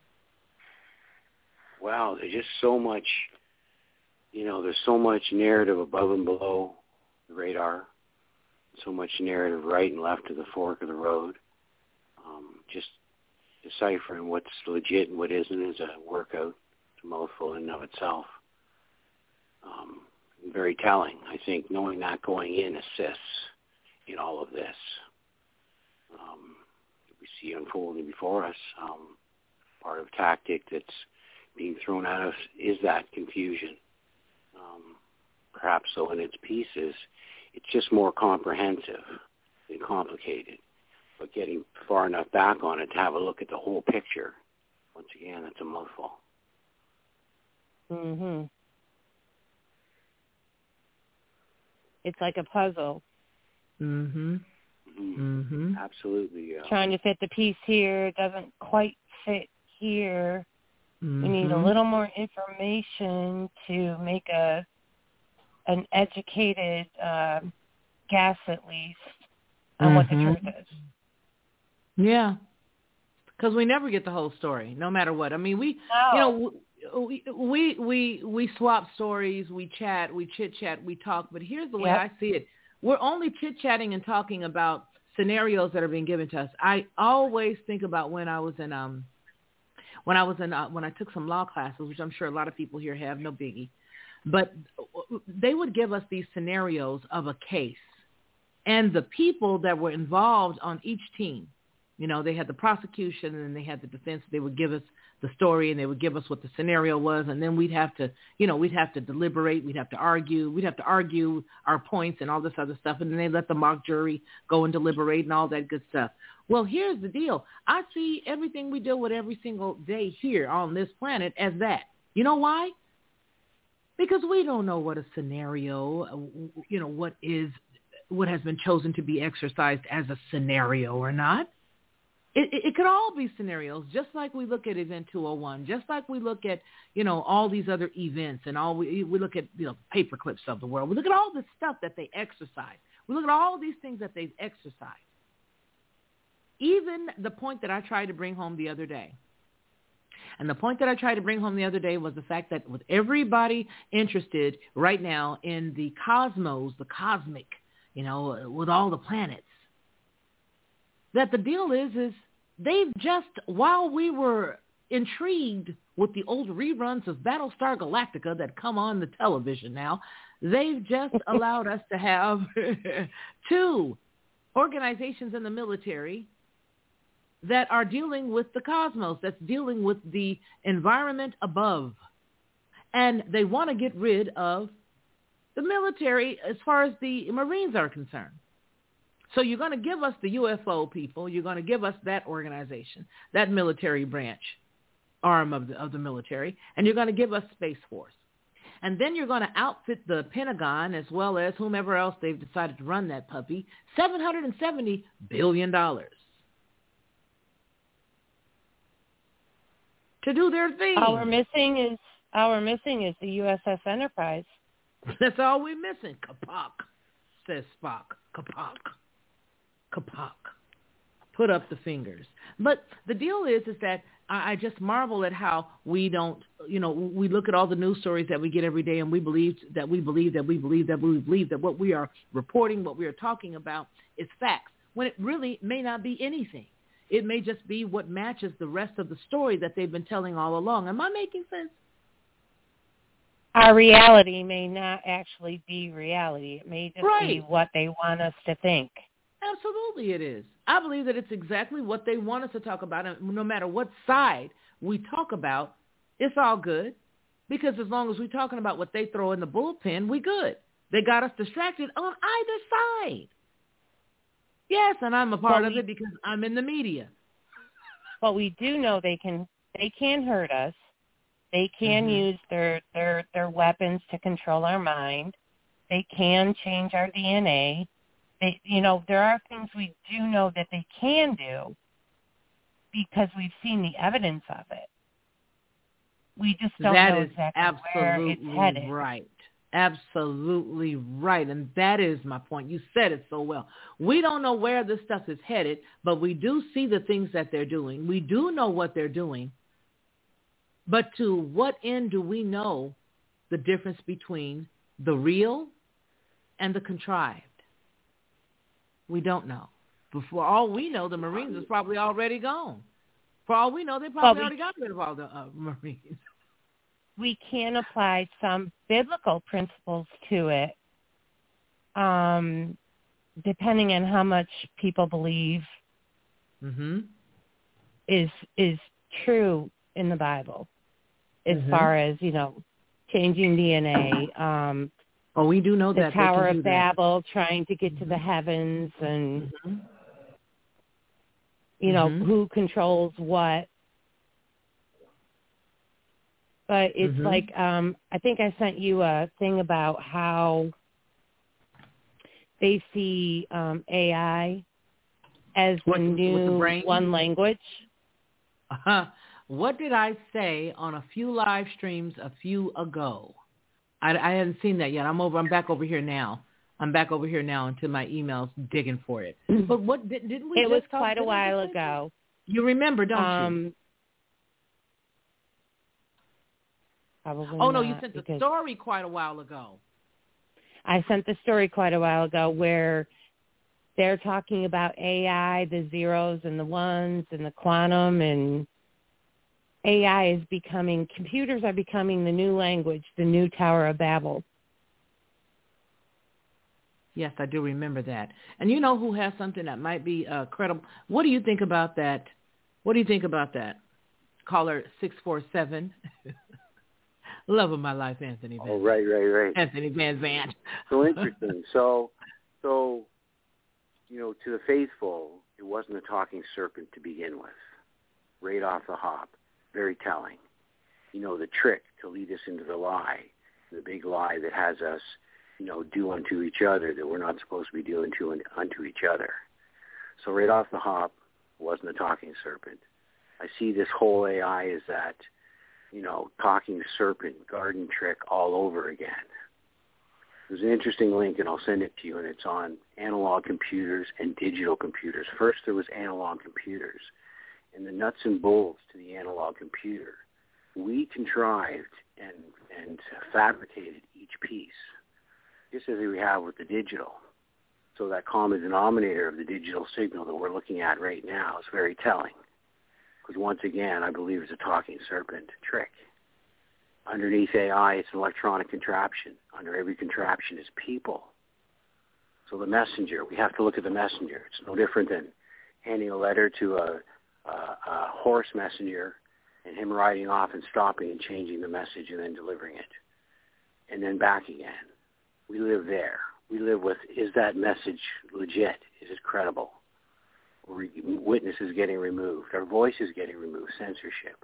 Speaker 5: Wow, there's just so much, you know, there's so much narrative above and below the radar, so much narrative right and left of the fork of the road. Um, just deciphering what's legit and what isn't is a workout, it's a mouthful in and of itself. Um, very telling. I think knowing that going in assists in all of this. Um, we see unfolding before us. Um, part of tactic that's being thrown at us is that confusion. Um, perhaps so in its pieces, it's just more comprehensive than complicated. But getting far enough back on it to have a look at the whole picture, once again, that's a mouthful.
Speaker 4: Mm-hmm. It's like a puzzle.
Speaker 3: Mm-hmm.
Speaker 5: Mm-hmm.
Speaker 3: Mm-hmm.
Speaker 5: Absolutely. Uh,
Speaker 4: Trying to fit the piece here, it doesn't quite fit here.
Speaker 3: Mm-hmm.
Speaker 4: We need a little more information to make a an educated uh, guess, at least, on what the
Speaker 3: Mhm.
Speaker 4: truth is.
Speaker 3: Yeah, because we never get the whole story, no matter what. I mean, we,
Speaker 4: No.
Speaker 3: you know, we we we we swap stories, we chat, we chit chat, we talk. But here's the way
Speaker 4: Yep.
Speaker 3: I see it: we're only chit chatting and talking about scenarios that are being given to us. I always think about when I was in um when I was in uh, when I took some law classes, which I'm sure a lot of people here have, no biggie. But they would give us these scenarios of a case, and the people that were involved on each team. You know, they had the prosecution and they had the defense. They would give us the story and they would give us what the scenario was. And then we'd have to, you know, we'd have to deliberate. We'd have to argue. We'd have to argue our points and all this other stuff. And then they let the mock jury go and deliberate and all that good stuff. Well, here's the deal. I see everything we deal with every single day here on this planet as that. You know why? Because we don't know what a scenario, you know, what is, what has been chosen to be exercised as a scenario or not. It, it, it could all be scenarios, just like we look at Event two oh one, just like we look at, you know, all these other events and all we, we look at, you know, paper clips of the world. We look at all this stuff that they exercise. We look at all these things that they've exercised. Even the point that I tried to bring home the other day, and the point that I tried to bring home the other day was the fact that with everybody interested right now in the cosmos, the cosmic, you know, with all the planets, that the deal is, is they've just, while we were intrigued with the old reruns of Battlestar Galactica that come on the television now, they've just allowed us to have two organizations in the military that are dealing with the cosmos, that's dealing with the environment above. And they want to get rid of the military as far as the Marines are concerned. So you're going to give us the U F O people. You're going to give us that organization, that military branch, arm of the, of the military, and you're going to give us Space Force. And then you're going to outfit the Pentagon as well as whomever else they've decided to run that puppy, seven hundred seventy billion dollars to do their thing.
Speaker 4: All we're missing is, all we're missing is the U S S Enterprise.
Speaker 3: That's all we're missing. Kapak, says Spock. Kapak. Kapak. Put up the fingers. But the deal is, is that I, I just marvel at how we don't, you know, we look at all the news stories that we get every day and we believe that we believe that we believe that we believe that what we are reporting, what we are talking about is facts, when it really may not be anything. It may just be what matches the rest of the story that they've been telling all along. Am I making sense?
Speaker 4: Our reality may not actually be reality. It may just
Speaker 3: right.
Speaker 4: be what they want us to think.
Speaker 3: Absolutely it is. I believe that it's exactly what they want us to talk about. And no matter what side we talk about, it's all good. Because as long as we're talking about what they throw in the bullpen, we good. They got us distracted on either side. Yes, and I'm a part
Speaker 4: well,
Speaker 3: of
Speaker 4: we,
Speaker 3: it because I'm in the media.
Speaker 4: But we do know they can they can hurt us. They can
Speaker 3: mm-hmm.
Speaker 4: use their, their, their weapons to control our mind. They can change our D N A. They, you know, there are things we do know that they can do because we've seen the evidence of it. We just don't
Speaker 3: that
Speaker 4: know
Speaker 3: is
Speaker 4: exactly
Speaker 3: absolutely
Speaker 4: where it's headed.
Speaker 3: Right. Absolutely right. And that is my point. You said it so well. We don't know where this stuff is headed, but we do see the things that they're doing. We do know what they're doing. But to what end do we know the difference between the real and the contrived? We don't know. But for all we know, the Marines is probably already gone. For all we know, they probably well, we, already got rid of all the uh, Marines.
Speaker 4: We can apply some biblical principles to it, um, depending on how much people believe
Speaker 3: mm-hmm.
Speaker 4: is is true in the Bible, as mm-hmm. far as, you know, changing D N A. Um,
Speaker 3: oh, we do know
Speaker 4: the
Speaker 3: that.
Speaker 4: The Tower of
Speaker 3: that.
Speaker 4: Babel, trying to get to the heavens, and,
Speaker 3: mm-hmm.
Speaker 4: you know,
Speaker 3: mm-hmm.
Speaker 4: who controls what. But it's
Speaker 3: mm-hmm.
Speaker 4: like, um, I think I sent you a thing about how they see um, A I as
Speaker 3: what,
Speaker 4: the new
Speaker 3: the
Speaker 4: one language.
Speaker 3: Uh-huh. What did I say on a few live streams a few ago? I, I hadn't seen that yet. I'm over. I'm back over here now. I'm back over here now into my emails digging for it. But what did, didn't we?
Speaker 4: It
Speaker 3: just
Speaker 4: was
Speaker 3: talk,
Speaker 4: quite a while ago.
Speaker 3: You remember, don't
Speaker 4: um,
Speaker 3: you?
Speaker 4: Probably
Speaker 3: oh no,
Speaker 4: not,
Speaker 3: you sent the story quite a while ago.
Speaker 4: I sent the story quite a while ago where they're talking about A I, the zeros and the ones and the quantum, and A I is becoming, computers are becoming the new language, the new Tower of Babel.
Speaker 3: Yes, I do remember that. And you know who has something that might be uh, credible? What do you think about that? What do you think about that? Caller six four seven. Love of my life, Anthony Van.
Speaker 5: Oh, right, right, right.
Speaker 3: Anthony Van Zandt.
Speaker 5: So interesting. So, so, you know, to the faithful, it wasn't a talking serpent to begin with. Right off the hop. Very telling. You know, the trick to lead us into the lie, the big lie that has us, you know, do unto each other that we're not supposed to be doing to unto each other. So right off the hop, It wasn't a talking serpent. I see this whole A I as that, you know, talking serpent garden trick all over again. There's an interesting link, and I'll send it to you, and it's on analog computers and digital computers. First, there was analog computers, and the nuts and bolts to the analog computer. We contrived and, and fabricated each piece, just as we have with the digital. So that common denominator of the digital signal that we're looking at right now is very telling. Because once again, I believe it's a talking serpent trick. Underneath A I, it's an electronic contraption. Under every contraption is people. So the messenger, we have to look at the messenger. It's no different than handing a letter to a, a, a horse messenger and him riding off and stopping and changing the message and then delivering it. And then back again. We live there. We live with, is that message legit? Is it credible? Re- witness is getting removed. Our voice is getting removed. Censorship.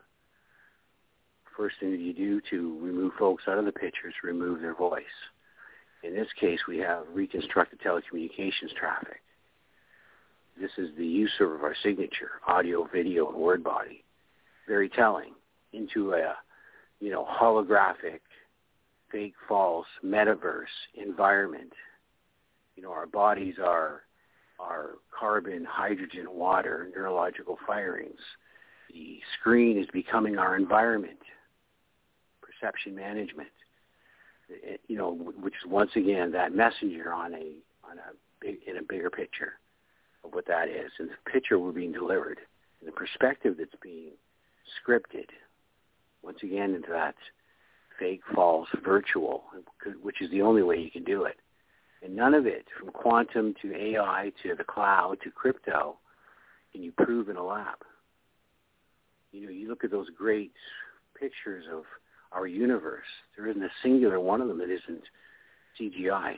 Speaker 5: First thing that you do to remove folks out of the picture is remove their voice. In this case, we have reconstructed telecommunications traffic. This is the use of our signature, audio, video, and word body. Very telling. Into a, you know, holographic, fake, false, metaverse environment. You know, our bodies are, are carbon, hydrogen, water, neurological firings. The screen is becoming our environment. Perception management, it, you know, which is once again that messenger on a on a big in a bigger picture of what that is, and the picture we're being delivered, and the perspective that's being scripted, once again into that fake, false, virtual, which is the only way you can do it, and none of it, from quantum to A I to the cloud to crypto, can you prove in a lab. You know, you look at those great pictures of our universe. There isn't a singular one of them that isn't C G I'd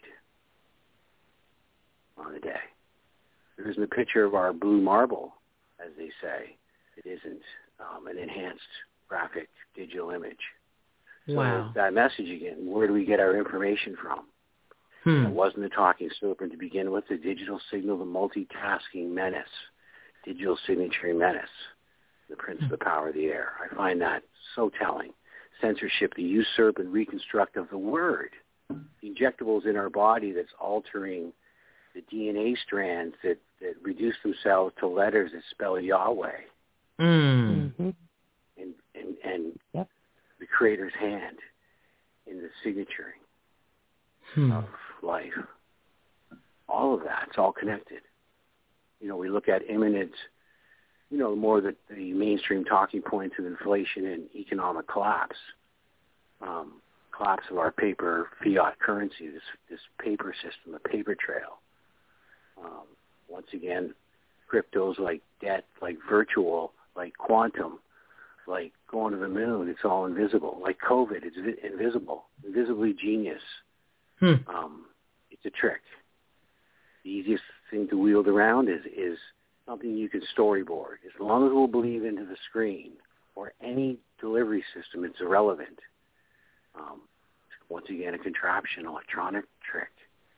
Speaker 5: on the day. There isn't a picture of our blue marble, as they say. It isn't um, an enhanced graphic digital image. So
Speaker 3: wow.
Speaker 5: That message again, where do we get our information from?
Speaker 3: Hmm.
Speaker 5: It wasn't a talking serpent to begin with. The digital signal, the multitasking menace, digital signature menace, the prince of the power of the air. I find that so telling. Censorship, the usurp and reconstruct of the word, the injectables in our body that's altering the D N A strands that, that reduce themselves to letters that spell Yahweh.
Speaker 3: Mm.
Speaker 4: Mm-hmm.
Speaker 5: And, and, and
Speaker 4: yep.
Speaker 5: the Creator's hand in the signaturing
Speaker 3: hmm.
Speaker 5: of life. All of that, it's all connected. You know, we look at imminent, you know, more the, the mainstream talking points of inflation and economic collapse, um, collapse of our paper fiat currency, this this paper system, the paper trail. Um, once again, cryptos like debt, like virtual, like quantum, like going to the moon, it's all invisible. Like COVID, it's vi- invisible, invisibly genius.
Speaker 3: Hmm.
Speaker 5: Um, it's a trick. The easiest thing to wield around is is something you can storyboard. As long as we'll believe into the screen or any delivery system, it's irrelevant. Um, once again, a contraption, electronic trick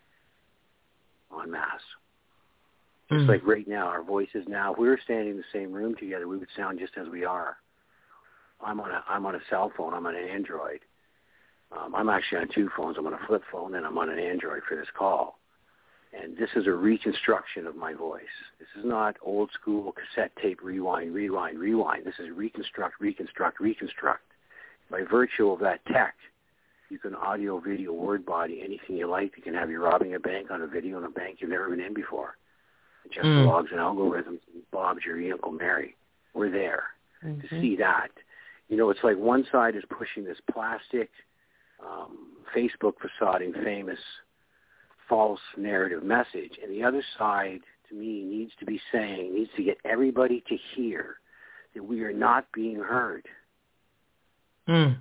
Speaker 5: en masse. Just
Speaker 3: mm.
Speaker 5: like right now, our voices now, if we were standing in the same room together, we would sound just as we are. I'm on a, I'm on a cell phone. I'm on an Android. Um, I'm actually on two phones. I'm on a flip phone, and I'm on an Android for this call. And this is a reconstruction of my voice. This is not old school cassette tape rewind, rewind, rewind. This is reconstruct, reconstruct, reconstruct. By virtue of that tech, you can audio, video, word body, anything you like. You can have you robbing a bank on a video in a bank you've never been in before. It just
Speaker 3: Mm.
Speaker 5: logs and algorithms. Bob's your Uncle Mary. We're there
Speaker 4: Mm-hmm.
Speaker 5: to see that. You know, it's like one side is pushing this plastic um, Facebook facading famous false narrative message, and the other side, to me, needs to be saying, needs to get everybody to hear that we are not being heard.
Speaker 3: Mm.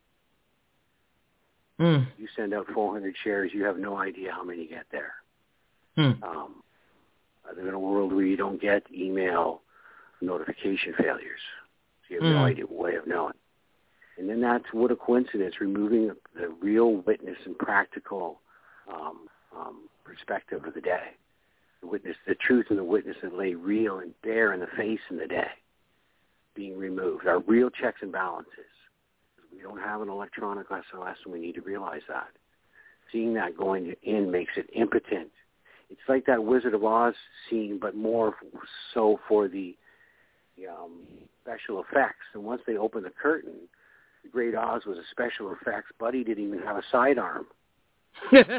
Speaker 3: Mm.
Speaker 5: You send out four hundred shares, you have no idea how many get there.
Speaker 3: Mm.
Speaker 5: Um, I live in a world where you don't get email notification failures, so you have
Speaker 3: Mm.
Speaker 5: no idea way of knowing. And then that's what a coincidence, removing the real witness and practical um, um, perspective of the day. The witness, the truth and the witness that lay real and bare in the face in the day being removed. Our real checks and balances. We don't have an electronic S O S, and we need to realize that. Seeing that going in makes it impotent. It's like that Wizard of Oz scene, but more so for the, the um, special effects. And once they opened the curtain, the Great Oz was a special effects. Buddy didn't even have a sidearm. It's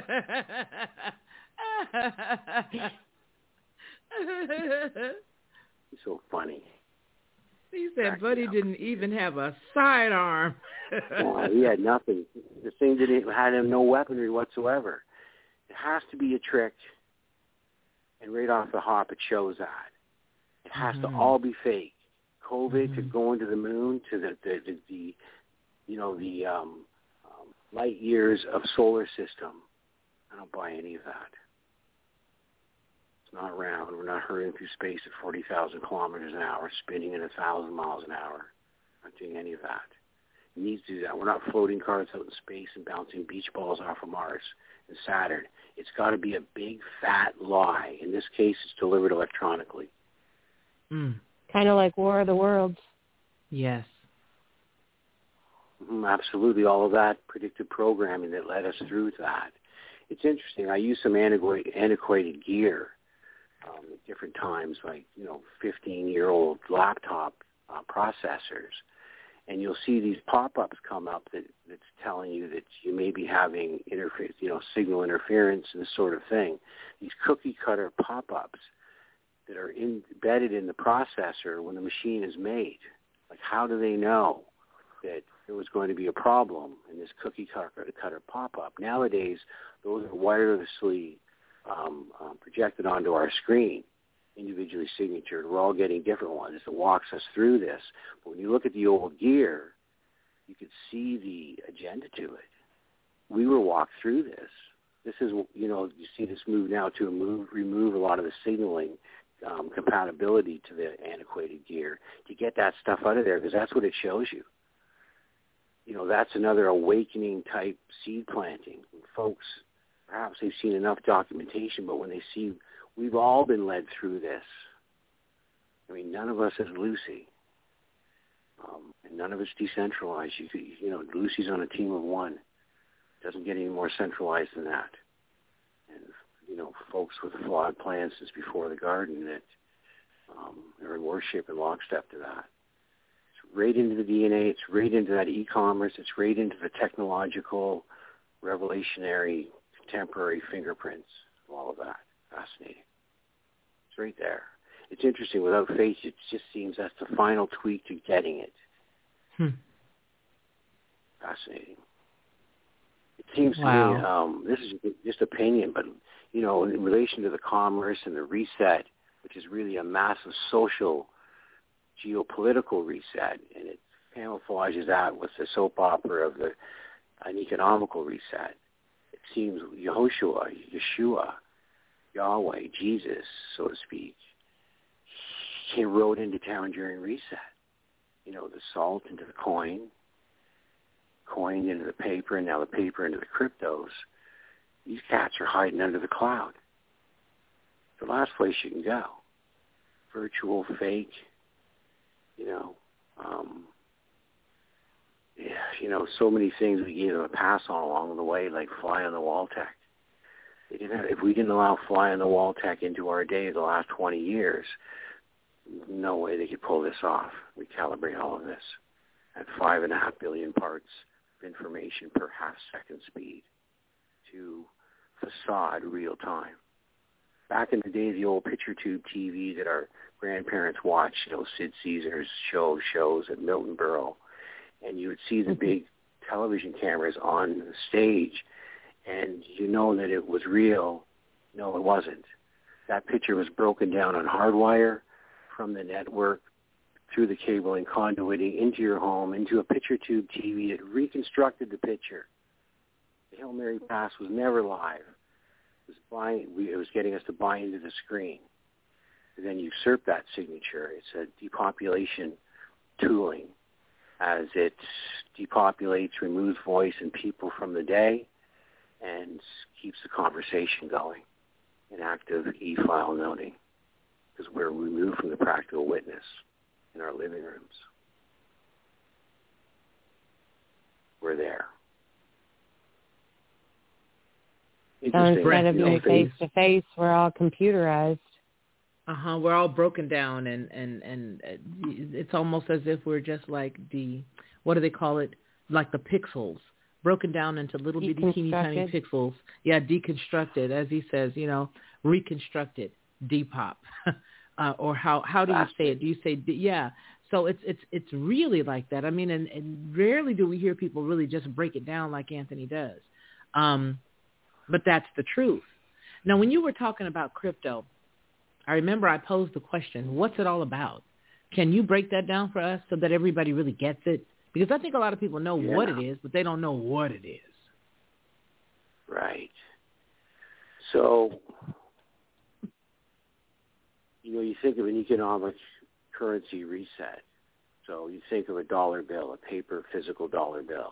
Speaker 5: so funny.
Speaker 3: He said Buddy didn't even have a sidearm.
Speaker 5: No, he had nothing. The thing didn't had him no weaponry whatsoever. It has to be a trick, and right off the hop, it shows that. It has mm-hmm. to all be fake. COVID mm-hmm. to going to the moon, to the the, the, the you know the um, um, light years of solar system. I don't buy any of that. It's not round. We're not hurrying through space at forty thousand kilometers an hour, spinning at one thousand miles an hour. Not doing any of that. It needs to do that. We're not floating cars out in space and bouncing beach balls off of Mars and Saturn. It's got to be a big, fat lie. In this case, it's delivered electronically.
Speaker 3: Mm.
Speaker 4: Kind of like War of the Worlds.
Speaker 3: Yes.
Speaker 5: Mm, absolutely. All of that predictive programming that led us through that. It's interesting. I use some antiquated, antiquated gear um, at different times, like, you know, fifteen-year-old laptop uh, processors. And you'll see these pop-ups come up that, that's telling you that you may be having interference, you know, signal interference and this sort of thing. These cookie-cutter pop-ups that are in, embedded in the processor when the machine is made. Like, how do they know that there was going to be a problem in this cookie-cutter pop-up? Nowadays, those are wirelessly um, um, projected onto our screen, individually signatured. We're all getting different ones that walks us through this. But when you look at the old gear, you could see the agenda to it. We were walked through this. This is, you know, you see this move now to move, remove a lot of the signaling um, compatibility to the antiquated gear to get that stuff out of there, because that's what it shows you. You know, that's another awakening type seed planting. Folks, perhaps they've seen enough documentation, but when they see, we've all been led through this. I mean, none of us is Lucy. Um, and none of it's decentralized. You, could, you know, Lucy's on a team of one. It doesn't get any more centralized than that. And, you know, folks with flawed plans since before the garden that um, are in worship and lockstep to that. It's right into the D N A. It's right into that e-commerce. It's right into the technological, revelationary, contemporary fingerprints of all of that. Fascinating. It's right there. It's interesting. Without faith, it just seems that's the final tweak to getting it.
Speaker 3: Hmm.
Speaker 5: Fascinating. It seems
Speaker 3: wow.
Speaker 5: to me, um, this is just opinion, but, you know, in relation to the commerce and the reset, which is really a massive social, geopolitical reset, and it camouflages that with the soap opera of the an economical reset. It seems Yehoshua, Yeshua, Yahweh, Jesus, so to speak, he rode into town during reset. You know, the salt into the coin, coin into the paper, and now the paper into the cryptos. These cats are hiding under the cloud. It's the last place you can go. Virtual, fake, you know, um, yeah, you know, so many things we gave them a pass on along the way, like fly on the wall tech. They didn't have, if we didn't allow fly on the wall tech into our day the last twenty years, no way they could pull this off. We calibrate all of this at five and a half billion parts of information per half second speed to facade real time. Back in the day, the old picture tube T V that our grandparents watched, you know, Sid Caesar's show shows at Milton Berle, and you would see the big television cameras on the stage, and you know that it was real. No, it wasn't. That picture was broken down on hardwire from the network through the cabling conduiting into your home, into a picture tube T V that reconstructed the picture. The Hail Mary Pass was never live. It was, buying, it was getting us to buy into the screen. And then usurp that signature. It's a depopulation tooling as it depopulates, removes voice and people from the day, and keeps the conversation going. an active e-file noting because we're removed from the practical witness in our living rooms. We're there.
Speaker 4: So instead of
Speaker 5: you know,
Speaker 4: being face to face, we're all computerized.
Speaker 3: Uh huh. We're all broken down, and and and it's almost as if we're just like the, what do they call it? Like the pixels, broken down into little bitty, teeny tiny pixels. Yeah, deconstructed, as he says. You know, reconstructed, Depop, uh, or how how do you say it? Do you say de- yeah? So it's it's it's really like that. I mean, and, and rarely do we hear people really just break it down like Anthony does. Um, but that's the truth. Now, when you were talking about crypto, I remember I posed the question, what's it all about? Can you break that down for us so that everybody really gets it? Because I think a lot of people know
Speaker 5: yeah.
Speaker 3: what it is, but they don't know what it is.
Speaker 5: Right. So, you know, you think of an economic currency reset. So you think of a dollar bill, a paper physical dollar bill.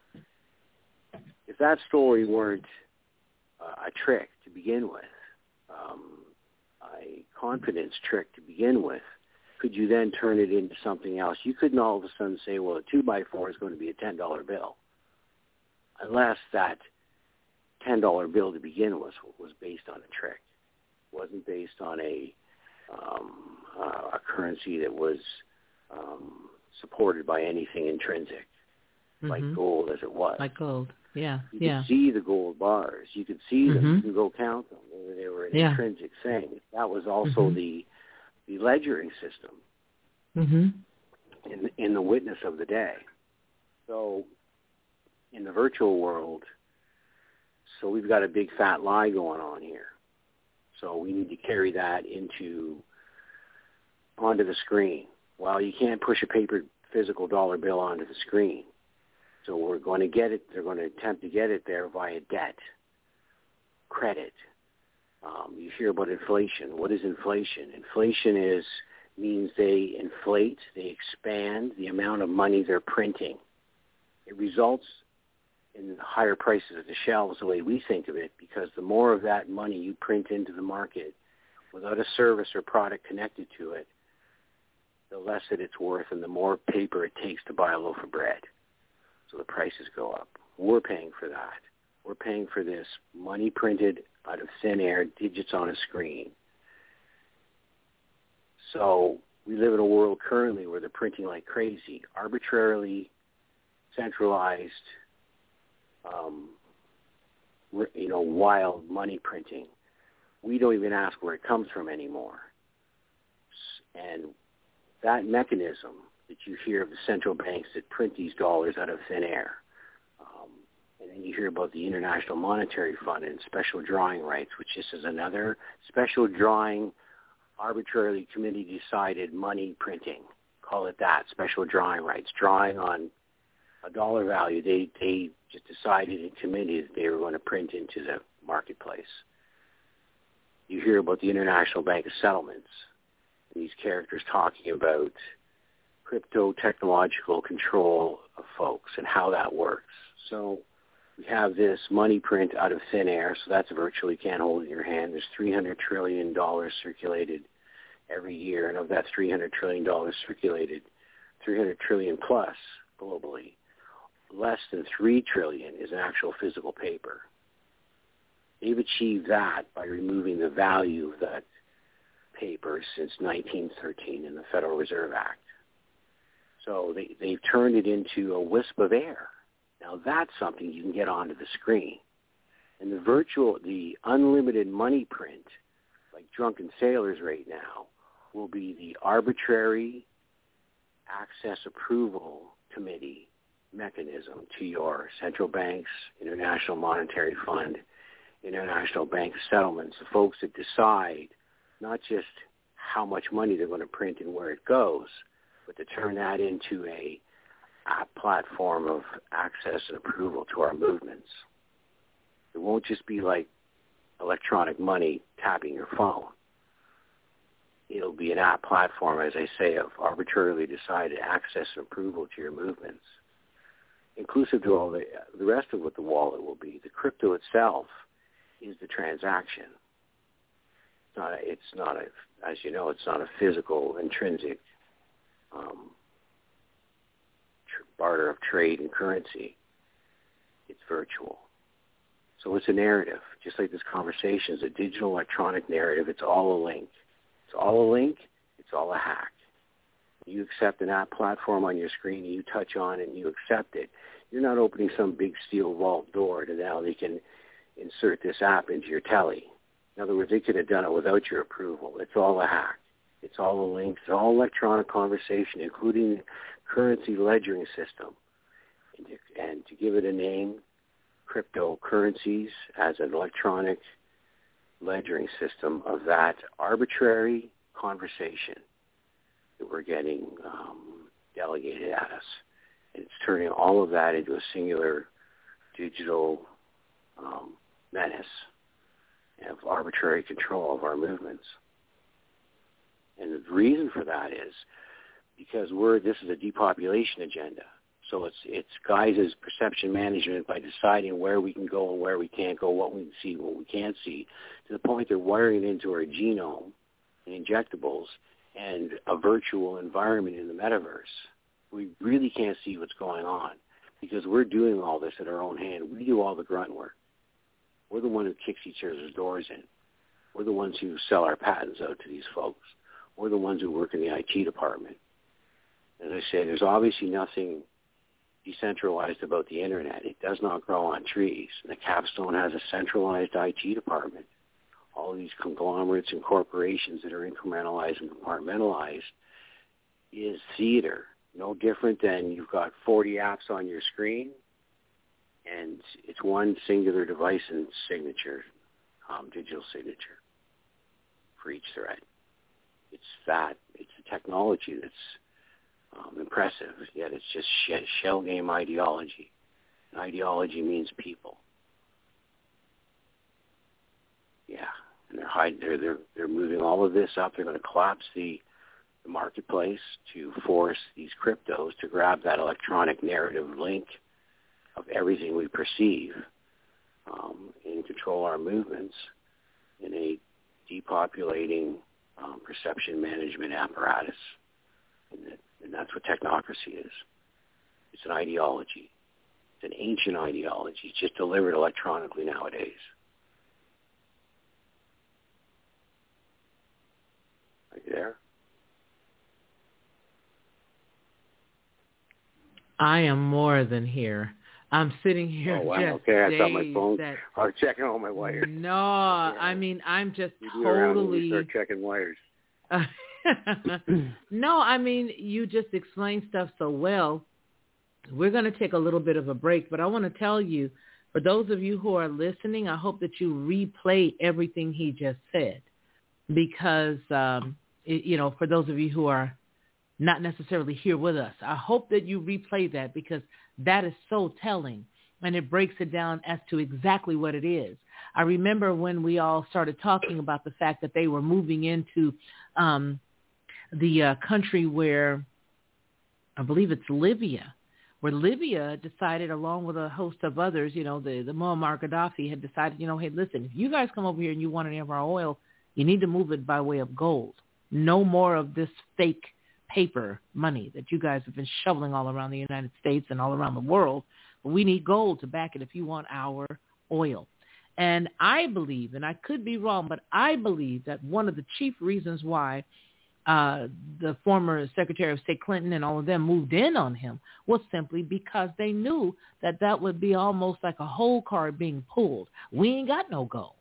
Speaker 5: If that story weren't uh, a trick to begin with, um, a confidence trick to begin with, could you then turn it into something else? You couldn't all of a sudden say, well, a two by four is going to be a ten dollar bill, unless that ten dollar bill to begin with was based on a trick. It wasn't based on a um, uh, a currency that was um, supported by anything intrinsic, mm-hmm. like gold as it was.
Speaker 3: Like gold, yeah.
Speaker 5: You
Speaker 3: yeah.
Speaker 5: could see the gold bars. You could see them.
Speaker 3: Mm-hmm.
Speaker 5: You could go count them. They were an
Speaker 3: yeah.
Speaker 5: intrinsic thing. That was also mm-hmm. the the ledgering system
Speaker 3: mm-hmm.
Speaker 5: in in the witness of the day. So in the virtual world, so we've got a big fat lie going on here. So we need to carry that into onto the screen. Well, you can't push a paper physical dollar bill onto the screen. So we're going to get it, they're going to attempt to get it there via debt, credit. Um, you hear about inflation. What is inflation? Inflation is means they inflate, they expand the amount of money they're printing. It results in higher prices at the shelves the way we think of it, because the more of that money you print into the market without a service or product connected to it, the less that it's worth and the more paper it takes to buy a loaf of bread. So the prices go up. We're paying for that. We're paying for this money printed out of thin air, digits on a screen. So we live in a world currently where they're printing like crazy, arbitrarily centralized, um, you know, wild money printing. We don't even ask where it comes from anymore. And that mechanism that you hear of the central banks that print these dollars out of thin air, um, and then you hear about the International Monetary Fund and special drawing rights, which this is another special drawing, arbitrarily committee-decided money printing. Call it that, special drawing rights, drawing on a dollar value. They they just decided in committee that they were going to print into the marketplace. You hear about the International Bank of Settlements, and these characters talking about crypto technological control of folks and how that works. So we have this money print out of thin air, so that's virtually can't hold in your hand. There's three hundred trillion dollars circulated every year, and of that three hundred trillion dollars circulated, three hundred trillion dollars plus globally, less than three trillion dollars is actual physical paper. They've achieved that by removing the value of that paper since nineteen thirteen in the Federal Reserve Act. So they, they've turned it into a wisp of air. Now that's something you can get onto the screen. And the virtual, the unlimited money print, like Drunken Sailors right now, will be the arbitrary access approval committee mechanism to your central banks, International Monetary Fund, International Bank of Settlements, the folks that decide not just how much money they're going to print and where it goes, but to turn that into a, a platform of access and approval to our movements. It won't just be like electronic money tapping your phone. It'll be an app platform, as I say, of arbitrarily decided access and approval to your movements, inclusive to all the, the rest of what the wallet will be. The crypto itself is the transaction. not a, it's not a, as you know, it's not a physical, intrinsic um, tr- barter of trade and currency. It's virtual. So it's a narrative, just like this conversation is a digital electronic narrative. It's all a link. It's all a link. It's all a hack. You accept an app platform on your screen, and you touch on it, and you accept it. You're not opening some big steel vault door to now they can insert this app into your telly. In other words, they could have done it without your approval. It's all a hack. It's all a link. It's all electronic conversation, including currency ledgering system. And to, and to give it a name, cryptocurrencies as an electronic ledgering system of that arbitrary conversation that we're getting um, delegated at us. And it's turning all of that into a singular digital um, menace of arbitrary control of our movements. And the reason for that is because we're this is a depopulation agenda. So it's it's guises perception management by deciding where we can go and where we can't go, what we can see, what we can't see, to the point they're wiring it into our genome and injectables and a virtual environment in the metaverse. We really can't see what's going on because we're doing all this at our own hand. We do all the grunt work. We're the one who kicks each other's doors in. We're the ones who sell our patents out to these folks. We're the ones who work in the I T department. As I say, there's obviously nothing decentralized about the Internet. It does not grow on trees. And the Capstone has a centralized I T department. All these conglomerates and corporations that are incrementalized and compartmentalized is theater. No different than you've got forty apps on your screen, and it's one singular device and signature, um, digital signature for each thread. It's that. It's a technology that's um, impressive, yet it's just sh- shell game ideology. And ideology means people. Yeah, and they're hiding. They're they're they're moving all of this up. They're going to collapse the, the marketplace to force these cryptos to grab that electronic narrative link of everything we perceive um, and control our movements in a depopulating um, perception management apparatus. And, that, and that's what technocracy is. It's an ideology. It's an ancient ideology. It's just delivered electronically nowadays. Are you there?
Speaker 3: I am more than here. I'm sitting here
Speaker 5: oh, wow.
Speaker 3: just
Speaker 5: okay. I thought my phone.
Speaker 3: that,
Speaker 5: I was checking all my wires.
Speaker 3: No, yeah. I mean I'm just
Speaker 5: you do around when
Speaker 3: totally.
Speaker 5: we start checking wires.
Speaker 3: No, I mean you just explained stuff so well. We're going to take a little bit of a break, but I want to tell you, for those of you who are listening, I hope that you replay everything he just said, because um, it, you know, for those of you who are not necessarily here with us, I hope that you replay that, because that is so telling, and it breaks it down as to exactly what it is. I remember when we all started talking about the fact that they were moving into um, the uh, country where, I believe it's Libya, where Libya decided, along with a host of others, you know, the, the Muammar Gaddafi had decided, you know, hey, listen, if you guys come over here and you want any of our oil, you need to move it by way of gold. No more of this fake paper money that you guys have been shoveling all around the United States and all around the world. But we need gold to back it if you want our oil. And I believe, and I could be wrong, but I believe that one of the chief reasons why uh, the former Secretary of State Clinton and all of them moved in on him was simply because they knew that that would be almost like a whole card being pulled. We ain't got no gold.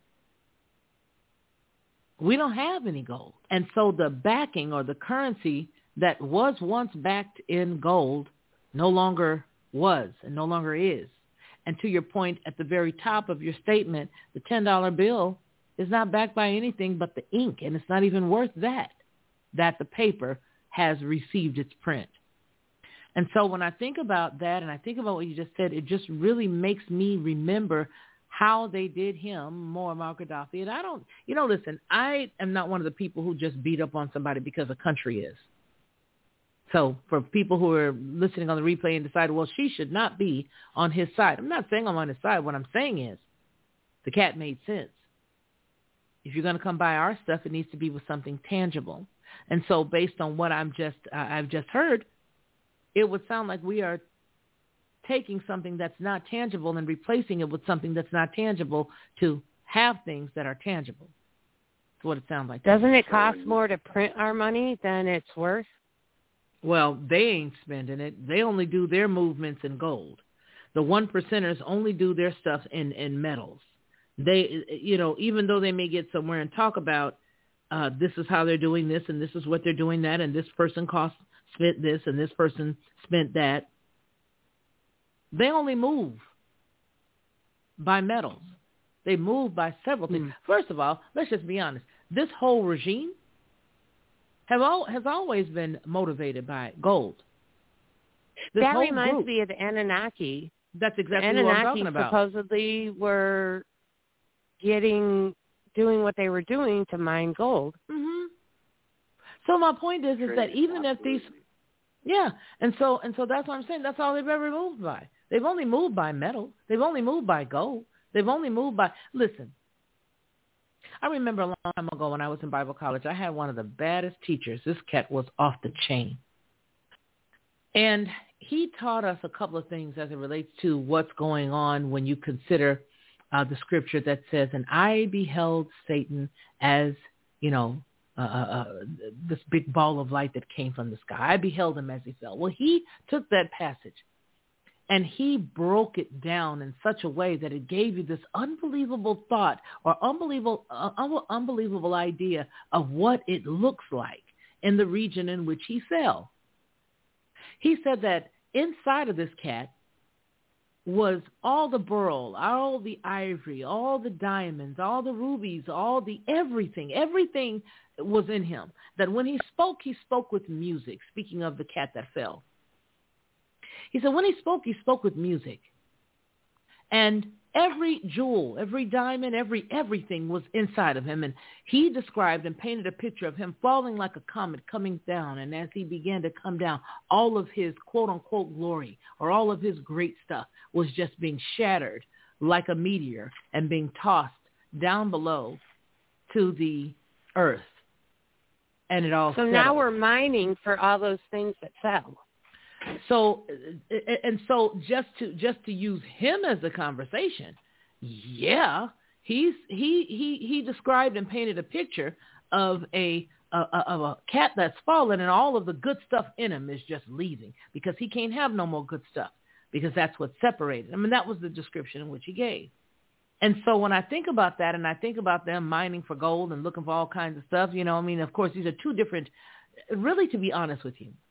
Speaker 3: We don't have any gold. And so the backing, or the currency that was once backed in gold, no longer was and no longer is. And to your point at the very top of your statement, the ten dollar bill is not backed by anything but the ink, and it's not even worth that, that the paper has received its print. And so when I think about that, and I think about what you just said, it just really makes me remember how they did him, Muammar Gaddafi. And I don't, you know, listen, I am not one of the people who just beat up on somebody because a country is. So for people who are listening on the replay and decide, well, she should not be on his side. I'm not saying I'm on his side. What I'm saying is the cat made sense. If you're going to come buy our stuff, it needs to be with something tangible. And so based on what I'm just, uh, I've just heard, it would sound like we are taking something that's not tangible and replacing it with something that's not tangible to have things that are tangible. That's what it sounds like.
Speaker 4: Doesn't it cost more to print our money than it's worth?
Speaker 3: Well, they ain't spending it. They only do their movements in gold. The one percenters only do their stuff in, in metals. They, you know, even though they may get somewhere and talk about uh, this is how they're doing this and this is what they're doing that and this person cost spent this and this person spent that, they only move by metals. They move by several things. Mm. First of all, let's just be honest. This whole regime have all, has always been motivated by gold. This
Speaker 4: that reminds group, me of the Anunnaki.
Speaker 3: That's exactly
Speaker 4: the
Speaker 3: what I'm talking about.
Speaker 4: Anunnaki supposedly were getting, doing what they were doing to mine gold.
Speaker 3: Mm-hmm. So my point is, is that even if these, yeah, and so and so that's what I'm saying. That's all they've ever moved by. They've only moved by metal. They've only moved by gold. They've only moved by, listen, I remember a long time ago when I was in Bible college, I had one of the baddest teachers. This cat was off the chain. And he taught us a couple of things as it relates to what's going on when you consider uh, the scripture that says, and I beheld Satan as, you know, uh, uh, this big ball of light that came from the sky. I beheld him as he fell. Well, he took that passage and he broke it down in such a way that it gave you this unbelievable thought or unbelievable, uh, un- unbelievable idea of what it looks like in the region in which he fell. He said that inside of this cat was all the beryl, all the ivory, all the diamonds, all the rubies, all the everything. Everything was in him. That when he spoke, he spoke with music, speaking of the cat that fell. He said when he spoke, he spoke with music. And every jewel, every diamond, every everything was inside of him. And he described and painted a picture of him falling like a comet coming down. And as he began to come down, all of his quote-unquote glory or all of his great stuff was just being shattered like a meteor and being tossed down below to the earth. And it all
Speaker 4: So
Speaker 3: settled.
Speaker 4: Now we're mining for all those things that fell.
Speaker 3: So, and so just to just to use him as a conversation, yeah, he's he he he described and painted a picture of a, a of a cat that's fallen and all of the good stuff in him is just leaving because he can't have no more good stuff because that's what separated. I mean, that was the description in which he gave. And so when I think about that and I think about them mining for gold and looking for all kinds of stuff, you know, I mean, of course, these are two different, really, to be honest with you.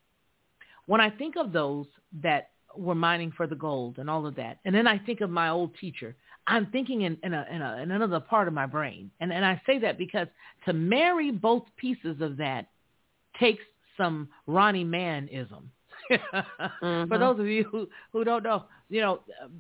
Speaker 3: When I think of those that were mining for the gold and all of that, and then I think of my old teacher, I'm thinking in, in, a, in, a, in another part of my brain. And, and I say that because to marry both pieces of that takes some Ronnie Man-ism. mm-hmm. For those of you who, who don't know, you know,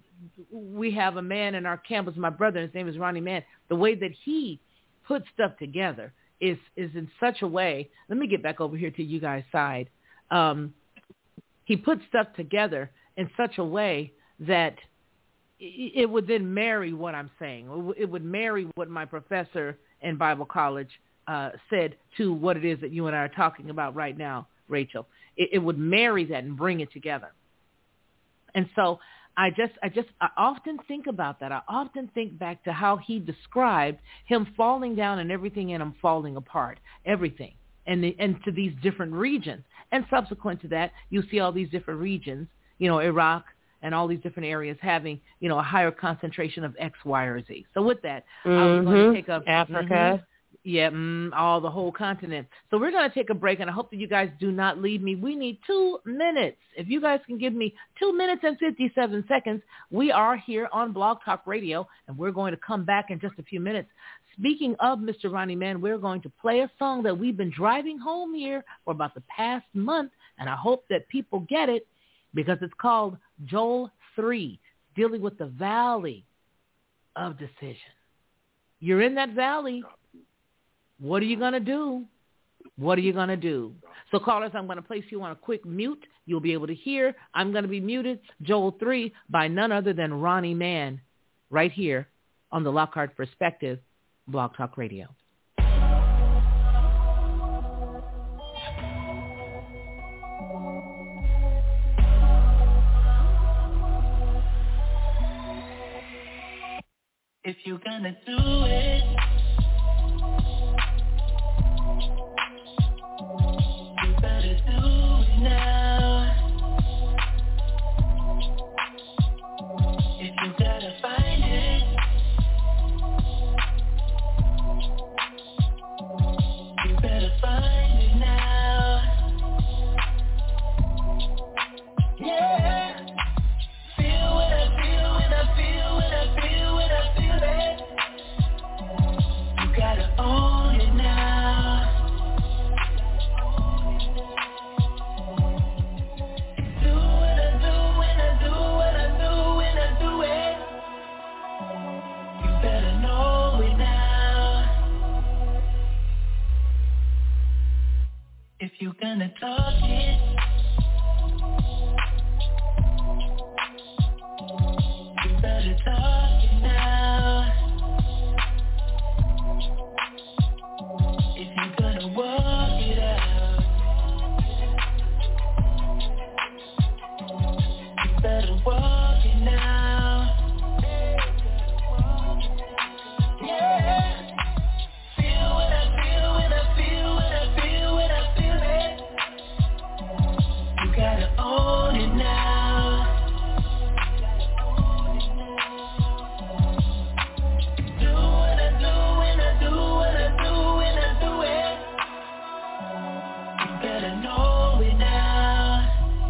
Speaker 3: we have a man in our campus, my brother, his name is Ronnie Man. The way that he puts stuff together is, is in such a way. Let me get back over here to you guys' side. Um, He put stuff together in such a way that it would then marry what I'm saying. It would marry what my professor in Bible college uh, said to what it is that you and I are talking about right now, Rachel. It, it would marry that and bring it together. And so I just, I just, I often think about that. I often think back to how he described him falling down and everything in him falling apart, everything, and the, and to these different regions. And subsequent to that, you see all these different regions, you know, Iraq and all these different areas having, you know, a higher concentration of X, Y, or Z. So with that,
Speaker 4: mm-hmm.
Speaker 3: I was going to take a
Speaker 4: Africa.
Speaker 3: Mm-hmm, yeah, mm, all the whole continent. So we're going to take a break, and I hope that you guys do not leave me. We need two minutes. If you guys can give me two minutes and fifty-seven seconds, we are here on Blog Talk Radio, and we're going to come back in just a few minutes. Speaking of Mister Ronnie Man, we're going to play a song that we've been driving home here for about the past month, and I hope that people get it because it's called Joel three, dealing with the valley of decision. You're in that valley. What are you going to do? What are you going to do? So callers, I'm going to place you on a quick mute. You'll be able to hear. I'm going to be muted. Joel three by none other than Ronnie Man right here on the Lockhart Perspective Blog Talk Radio.
Speaker 2: If you're gonna do it, you better do it now. If you gotta find it, you better find it now. Yeah. Feel what I feel when I feel what I feel when I feel it. You gotta own it now. Do what I do when I do what I do when I do it. You better know it now. If you're gonna talk it, you better talk it now. If you're gonna walk it out, you better walk it now. Yeah. Feel what I feel when I feel what I feel when I feel it. You gotta own it now. Do what I do when I do what I do when I do it. You better know it now.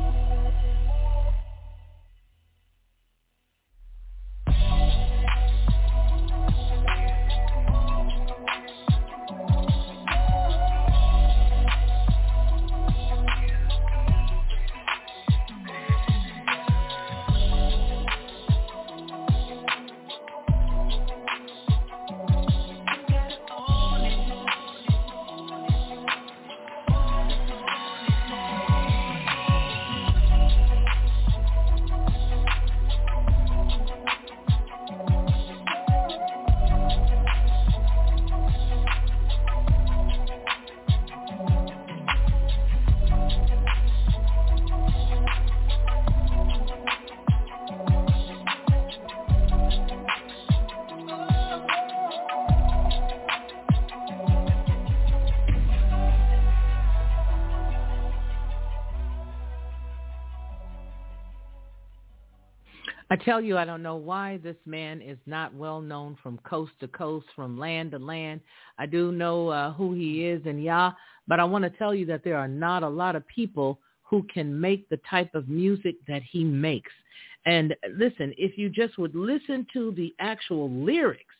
Speaker 3: I tell you, I don't know why this man is not well known from coast to coast, from land to land. I do know uh, who he is and yeah, but I want to tell you that there are not a lot of people who can make the type of music that he makes. And listen, if you just would listen to the actual lyrics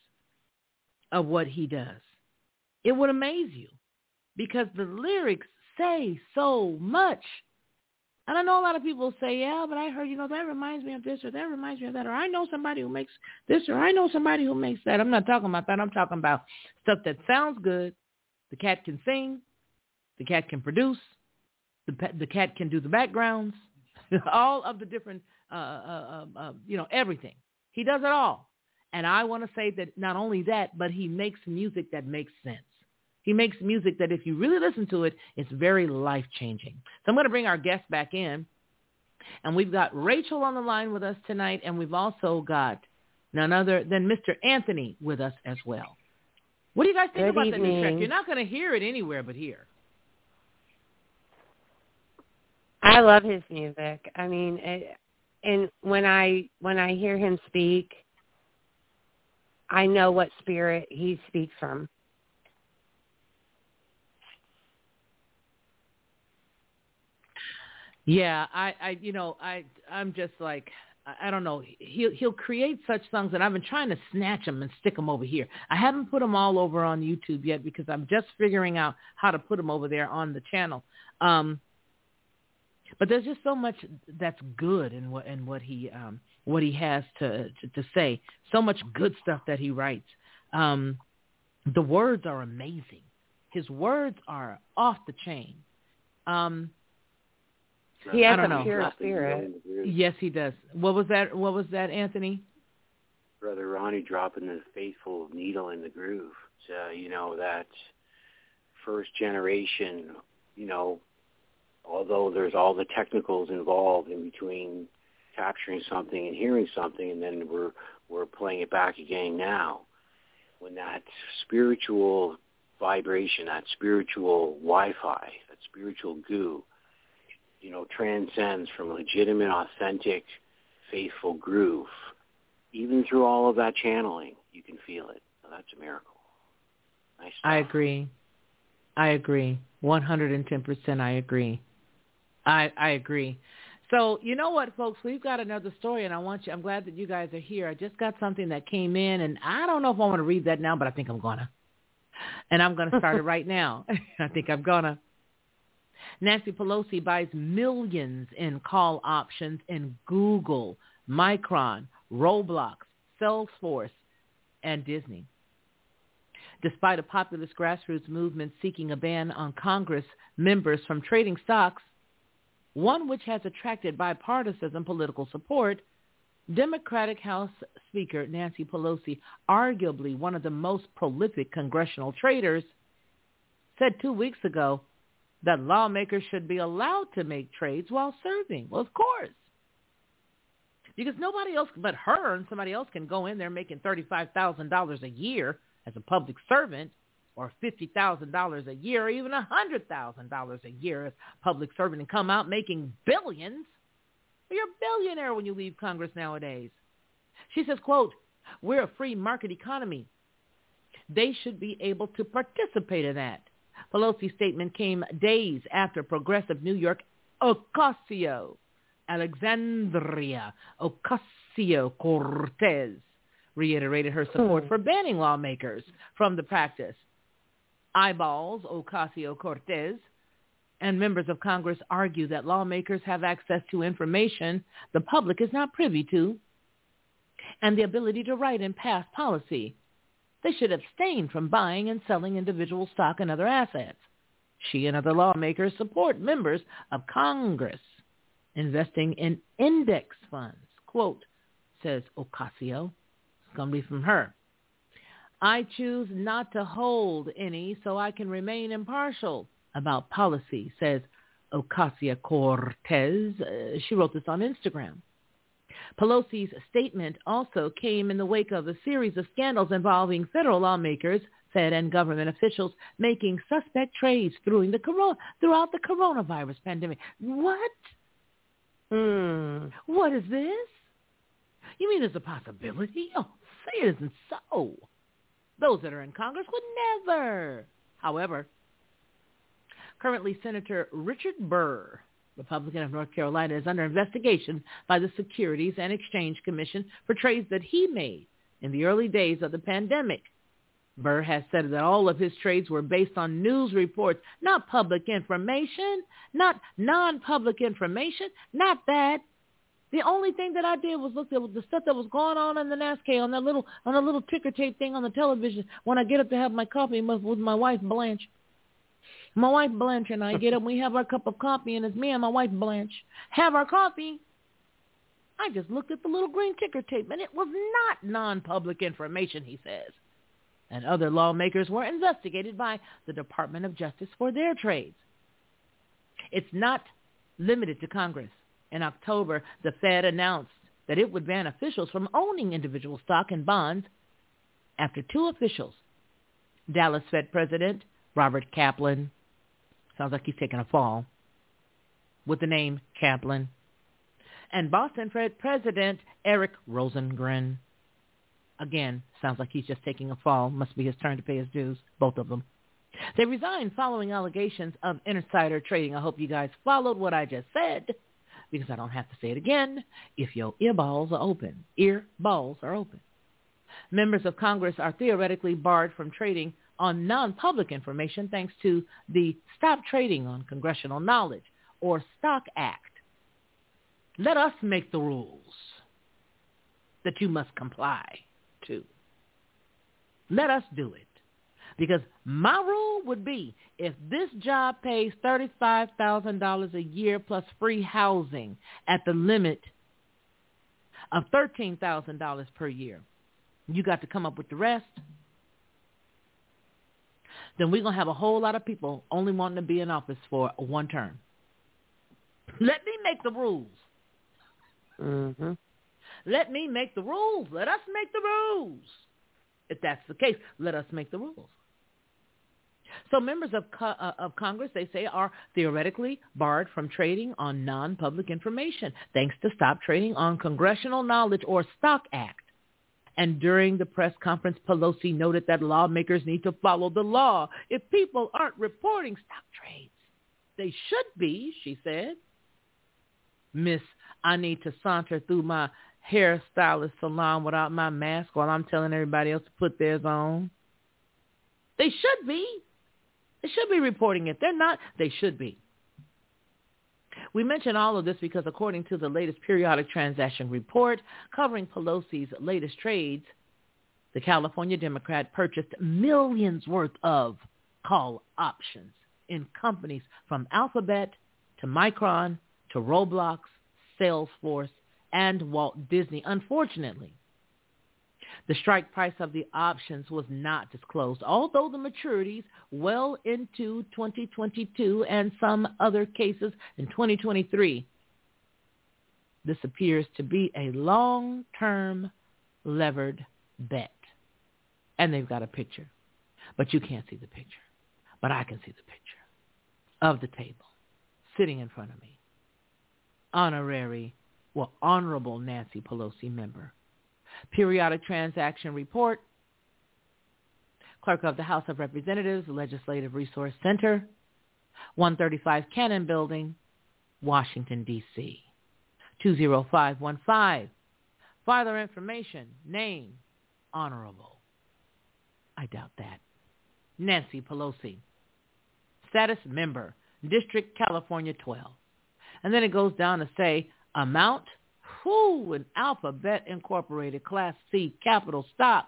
Speaker 3: of what he does, it would amaze you because the lyrics say so much. And I know a lot of people say, yeah, but I heard, you know, that reminds me of this or that reminds me of that, or I know somebody who makes this or I know somebody who makes that. I'm not talking about that. I'm talking about stuff that sounds good. The cat can sing. The cat can produce. The, the cat can do the backgrounds. All of the different, uh, uh, uh, uh, you know, everything. He does it all. And I want to say that not only that, but he makes music that makes sense. He makes music that if you really listen to it, it's very life-changing. So I'm going to bring our guest back in. And we've got Rachel on the line with us tonight, and we've also got none other than Mister Anthony with us as well. What do you guys think
Speaker 4: Good
Speaker 3: about
Speaker 4: evening.
Speaker 3: the new track? You're not going to hear it anywhere but here.
Speaker 4: I love his music. I mean, it, and when I when I hear him speak, I know what spirit he speaks from.
Speaker 3: Yeah, I, I, you know, I, I'm just like, I, I don't know. He'll he'll create such songs, and I've been trying to snatch them and stick them over here. I haven't put them all over on YouTube yet because I'm just figuring out how to put them over there on the channel. Um, but there's just so much that's good in what in what he um, what he has to, to to say. So much good stuff that he writes. Um, the words are amazing. His words are off the chain. Um,
Speaker 4: He has
Speaker 3: I don't
Speaker 4: a
Speaker 3: know.
Speaker 4: pure spirit.
Speaker 3: Yes, he does. What was that? What was that, Anthony?
Speaker 5: Brother Ronnie dropping the faithful needle in the groove. So, you know, that first generation, you know, although there's all the technicals involved in between capturing something and hearing something, and then we're we're playing it back again now. When that spiritual vibration, that spiritual Wi-Fi, that spiritual goo, you know, transcends from legitimate, authentic, faithful groove, even through all of that channeling, you can feel it. So that's a miracle. Nice stuff.
Speaker 3: I agree. I agree. one hundred ten percent I agree. I I agree. So, you know what, folks, we've got another story, and I want you, I'm glad that you guys are here. I just got something that came in, and I don't know if I want to read that now, but I think I'm going to. And I'm going to start it right now. I think I'm going to. Nancy Pelosi buys millions in call options in Google, Micron, Roblox, Salesforce, and Disney. Despite a populist grassroots movement seeking a ban on Congress members from trading stocks, one which has attracted bipartisan political support, Democratic House Speaker Nancy Pelosi, arguably one of the most prolific congressional traders, said two weeks ago that lawmakers should be allowed to make trades while serving. Well, of course. Because nobody else but her and somebody else can go in there making thirty-five thousand dollars a year as a public servant, or fifty thousand dollars a year, or even one hundred thousand dollars a year as public servant, and come out making billions. You're a billionaire when you leave Congress nowadays. She says, quote, "We're a free market economy. They should be able to participate in that." Pelosi's statement came days after progressive New York Ocasio, Alexandria Ocasio-Cortez, reiterated her support for banning lawmakers from the practice. Eyeballs Ocasio-Cortez and members of Congress argue that lawmakers have access to information the public is not privy to and the ability to write and pass policy. They should abstain from buying and selling individual stock and other assets. She and other lawmakers support members of Congress investing in index funds. Quote, says Ocasio. It's going to be from her. "I choose not to hold any so I can remain impartial about policy," says Ocasio-Cortez. Uh, she wrote this on Instagram. Pelosi's statement also came in the wake of a series of scandals involving federal lawmakers, Fed and government officials making suspect trades through the corona, throughout the coronavirus pandemic. What? Hmm. What is this? You mean there's a possibility? Oh, say it isn't so. Those that are in Congress would never. However, currently Senator Richard Burr, Republican of North Carolina, is under investigation by the Securities and Exchange Commission for trades that he made in the early days of the pandemic. Burr has said that all of his trades were based on news reports, not public information, not non-public information, not that. The only thing that I did was look at the stuff that was going on in the NASCAR on that little on a little ticker tape thing on the television when I get up to have my coffee with my wife Blanche. My wife Blanche and I get up, we have our cup of coffee, and it's me and my wife Blanche have our coffee. I just looked at the little green ticker tape, and it was not non-public information, he says. And other lawmakers were investigated by the Department of Justice for their trades. It's not limited to Congress. In October, the Fed announced that it would ban officials from owning individual stock and bonds after two officials, Dallas Fed President Robert Kaplan, sounds like he's taking a fall, with the name Kaplan, and Boston Fed President Eric Rosengren. Again, sounds like he's just taking a fall. Must be his turn to pay his dues, both of them. They resigned following allegations of insider trading. I hope you guys followed what I just said, because I don't have to say it again. If your earballs are open, earballs are open. Members of Congress are theoretically barred from trading on non-public information thanks to the Stop Trading on Congressional Knowledge, or STOCK Act. Let us make the rules that you must comply to. Let us do it. Because my rule would be, if this job pays thirty-five thousand dollars a year plus free housing at the limit of thirteen thousand dollars per year, You got to come up with the rest. Then we're going to have a whole lot of people only wanting to be in office for one term. Let me make the rules.
Speaker 4: Mm-hmm.
Speaker 3: Let me make the rules. Let us make the rules. If that's the case, let us make the rules. So members of co- uh, of Congress, they say, are theoretically barred from trading on non-public information, thanks to Stop Trading on Congressional Knowledge or STOCK Act. And during the press conference, Pelosi noted that lawmakers need to follow the law. If people aren't reporting stock trades, they should be, she said. Miss, I need to saunter through my hairstylist salon without my mask while I'm telling everybody else to put theirs on. They should be. They should be reporting it. They're not. They should be. We mention all of this because according to the latest periodic transaction report covering Pelosi's latest trades, the California Democrat purchased millions worth of call options in companies from Alphabet to Micron to Roblox, Salesforce, and Walt Disney. Unfortunately, the strike price of the options was not disclosed, although the maturities well into twenty twenty-two and some other cases in twenty twenty-three. This appears to be a long-term levered bet. And they've got a picture, but you can't see the picture. But I can see the picture of the table sitting in front of me. Honorary, well, Honorable Nancy Pelosi member. Periodic Transaction Report, Clerk of the House of Representatives, Legislative Resource Center, one thirty-five Cannon Building, Washington, D C, two zero five one five. Further information, name, Honorable. I doubt that. Nancy Pelosi. Status member, District California twelve. And then it goes down to say, amount, who an Alphabet Incorporated Class C capital stock,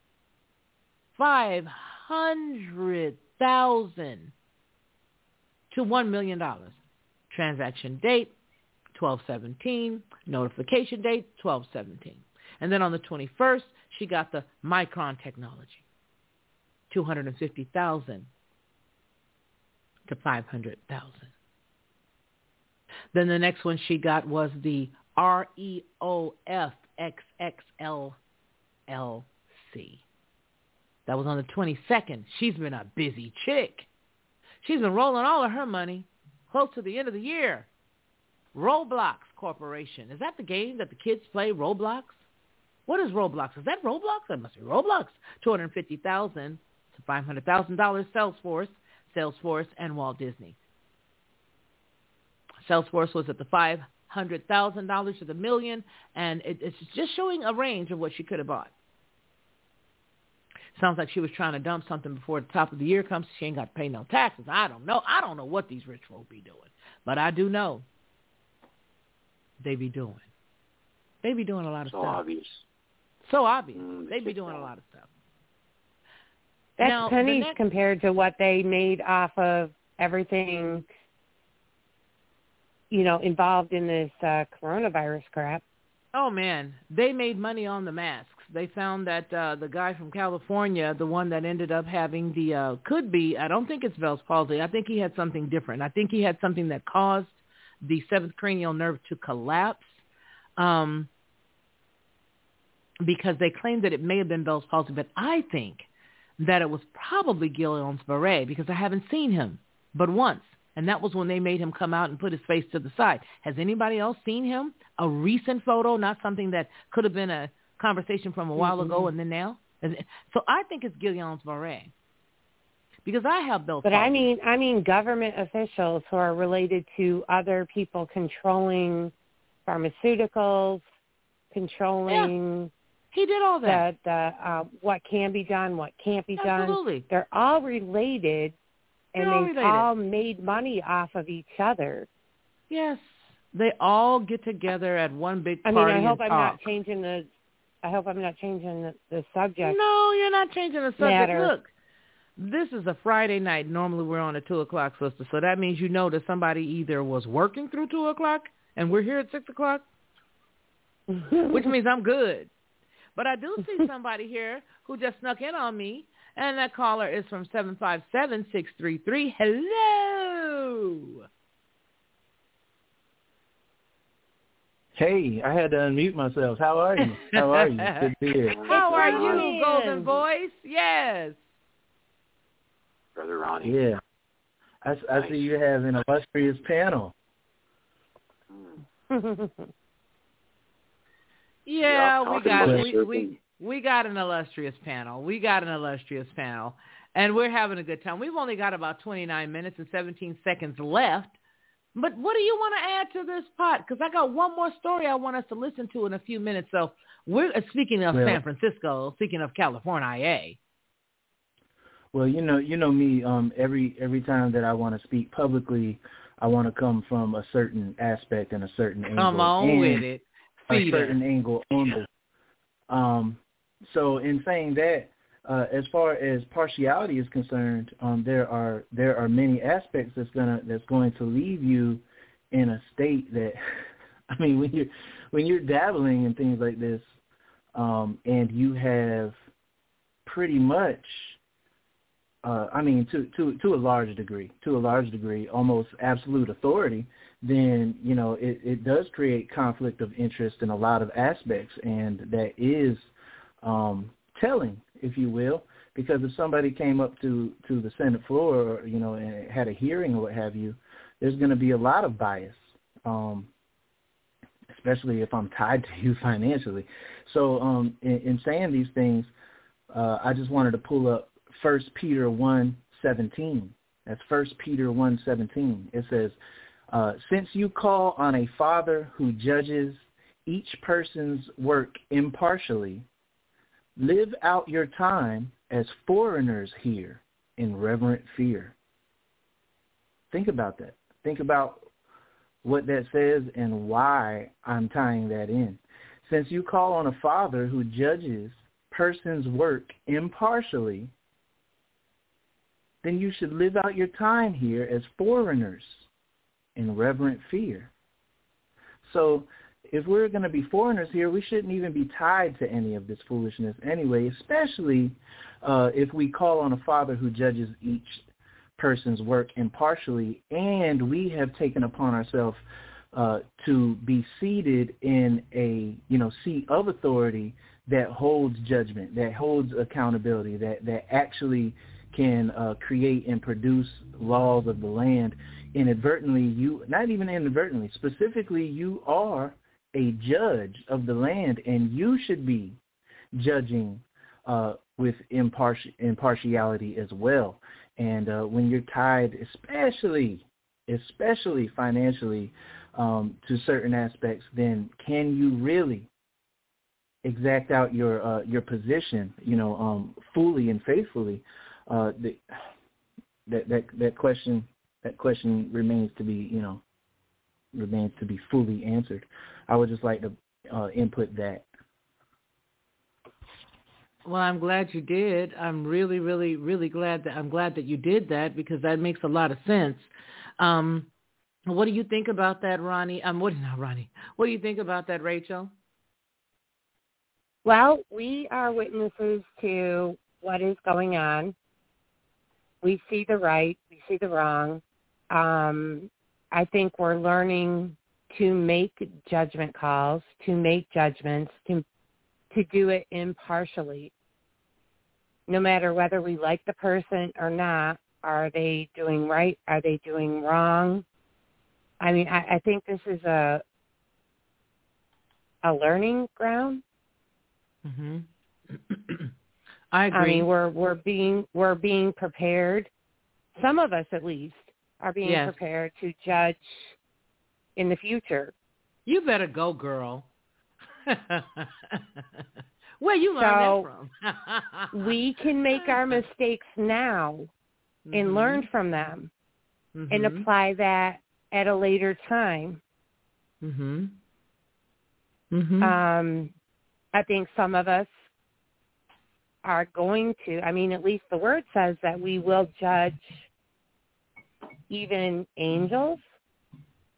Speaker 3: five hundred thousand dollars to one million dollars. Transaction date, twelve seventeen. Notification date, twelve seventeen. And then on the twenty-first, she got the Micron Technology, two hundred fifty thousand dollars to five hundred thousand dollars. Then the next one she got was the R E O F X X L L C. That was on the twenty-second. She's been a busy chick. She's been rolling all of her money close to the end of the year. Roblox Corporation. Is that the game that the kids play, Roblox? What is Roblox? Is that Roblox? That must be Roblox. two hundred fifty thousand dollars to five hundred thousand dollars. Salesforce, Salesforce, and Walt Disney. Salesforce was at the five hundred thousand dollars to the million, and it, it's just showing a range of what she could have bought. Sounds like she was trying to dump something before the top of the year comes. She ain't got to pay no taxes. I don't know. I don't know what these rich folk be doing, but I do know they be doing. They be doing a lot of
Speaker 5: so
Speaker 3: stuff.
Speaker 5: So obvious.
Speaker 3: So obvious.
Speaker 5: Mm,
Speaker 3: they be doing a lot of stuff.
Speaker 4: That's
Speaker 3: now,
Speaker 4: pennies
Speaker 3: next...
Speaker 4: compared to what they made off of everything, you know, involved in this uh, coronavirus crap.
Speaker 3: Oh, man. They made money on the masks. They found that uh, the guy from California, the one that ended up having the, uh, could be, I don't think it's Bell's palsy. I think he had something different. I think he had something that caused the seventh cranial nerve to collapse um, because they claimed that it may have been Bell's palsy. But I think that it was probably Guillain-Barré because I haven't seen him but once. And that was when they made him come out and put his face to the side. Has anybody else seen him? A recent photo, not something that could have been a conversation from a while mm-hmm. ago and then now? So I think it's Guillain-Barré because I have Bell's
Speaker 4: But
Speaker 3: palsy.
Speaker 4: I mean, I mean government officials who are related to other people controlling pharmaceuticals, controlling...
Speaker 3: Yeah. He did all that.
Speaker 4: The, the, uh, what can be done, what can't be
Speaker 3: Absolutely.
Speaker 4: done. They're all related. And
Speaker 3: They're all
Speaker 4: they've
Speaker 3: related.
Speaker 4: all made money off of each other.
Speaker 3: Yes, they all get together at one big
Speaker 4: I
Speaker 3: party
Speaker 4: mean, I hope
Speaker 3: and
Speaker 4: I'm
Speaker 3: talk.
Speaker 4: not changing the. I hope I'm not changing the, the subject.
Speaker 3: No, you're not changing the subject.
Speaker 4: Matter.
Speaker 3: Look, this is a Friday night. Normally we're on a two o'clock, sister. So that means you know that somebody either was working through two o'clock and we're here at six o'clock, which means I'm good. But I do see somebody here who just snuck in on me, and that caller is from seven five seven, six three three. Hello.
Speaker 6: Hey, I had to unmute myself. How are you? How are you? Good to hear.
Speaker 3: How are you, Golden Voice? Yes.
Speaker 5: Brother Ronnie.
Speaker 6: Yeah. I, I
Speaker 5: Nice.
Speaker 6: see you have an illustrious panel.
Speaker 3: Yeah,
Speaker 5: Yeah,
Speaker 3: we got
Speaker 5: about
Speaker 3: we, we we got an illustrious panel. We got an illustrious panel, and we're having a good time. We've only got about twenty-nine minutes and seventeen seconds left. But what do you want to add to this pot? Because I got one more story I want us to listen to in a few minutes. So we're uh, speaking of
Speaker 6: Well,
Speaker 3: San Francisco, speaking of California.
Speaker 6: Well, you know, you know me. Um, every every time that I want to speak publicly, I want to come from a certain aspect and a certain angle.
Speaker 3: Come on
Speaker 6: and
Speaker 3: with it.
Speaker 6: A
Speaker 3: Feed
Speaker 6: certain
Speaker 3: us.
Speaker 6: angle only. Um, so in saying that, uh, as far as partiality is concerned, um, there are there are many aspects that's gonna that's going to leave you in a state that, I mean, when you're when you're dabbling in things like this, um, and you have pretty much. Uh, I mean, to, to to a large degree, to a large degree, almost absolute authority, then, you know, it, it does create conflict of interest in a lot of aspects, and that is um, telling, if you will, because if somebody came up to, to the Senate floor, you know, and had a hearing or what have you, there's going to be a lot of bias, um, especially if I'm tied to you financially. So um, in, in saying these things, uh, I just wanted to pull up First Peter one seventeen. That's First Peter one seventeen. It says, uh, since you call on a Father who judges each person's work impartially, live out your time as foreigners here in reverent fear. Think about that. Think about what that says and why I'm tying that in. Since you call on a Father who judges person's work impartially, then you should live out your time here as foreigners in reverent fear. So if we're going to be foreigners here, we shouldn't even be tied to any of this foolishness anyway, especially uh, if we call on a Father who judges each person's work impartially, and we have taken upon ourselves uh, to be seated in a, you know, seat of authority that holds judgment, that holds accountability, that, that actually can uh, create and produce laws of the land. Inadvertently, you, not even inadvertently, specifically, you are a judge of the land, and you should be judging uh, with imparti- impartiality as well. And uh, when you're tied, especially, especially financially, um, to certain aspects, then can you really exact out your uh, your position, you know, um, fully and faithfully? Uh, the, that that that question that question remains to be you know remains to be fully answered. I would just like to uh, input that.
Speaker 3: Well, I'm glad you did. I'm really, really, really glad that I'm glad that you did that, because that makes a lot of sense. Um, what do you think about that, Ronnie? Um, what not Ronnie? What do you think about that, Rachel?
Speaker 4: Well, we are witnesses to what is going on. We see the right, we see the wrong. Um, I think we're learning to make judgment calls, to make judgments, to to do it impartially. No matter whether we like the person or not, are they doing right? Are they doing wrong? I mean, I, I think this is a a learning ground.
Speaker 3: Mm-hmm. I agree.
Speaker 4: I mean, we're we're being we're being prepared. Some of us, at least, are being
Speaker 3: yes.
Speaker 4: prepared to judge in the future.
Speaker 3: You better go, girl. Where you learn
Speaker 4: so
Speaker 3: that from?
Speaker 4: We can make our mistakes now
Speaker 3: mm-hmm.
Speaker 4: and learn from them
Speaker 3: mm-hmm.
Speaker 4: and apply that at a later time.
Speaker 3: Mm-hmm. Mm-hmm.
Speaker 4: Um, I think some of us are going to, I mean, at least the word says that we will judge even angels.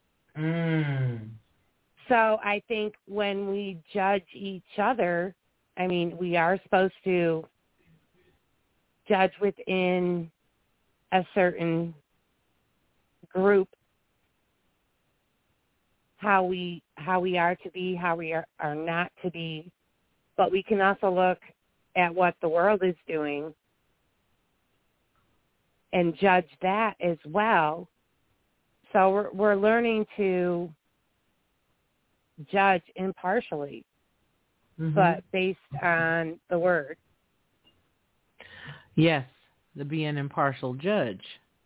Speaker 3: Mm.
Speaker 4: So I think when we judge each other, I mean, we are supposed to judge within a certain group how we how we are to be, how we are, are not to be, but we can also look at what the world is doing and judge that as well. So we're, we're learning to judge impartially, mm-hmm. but based on the word.
Speaker 3: Yes, to be an impartial judge.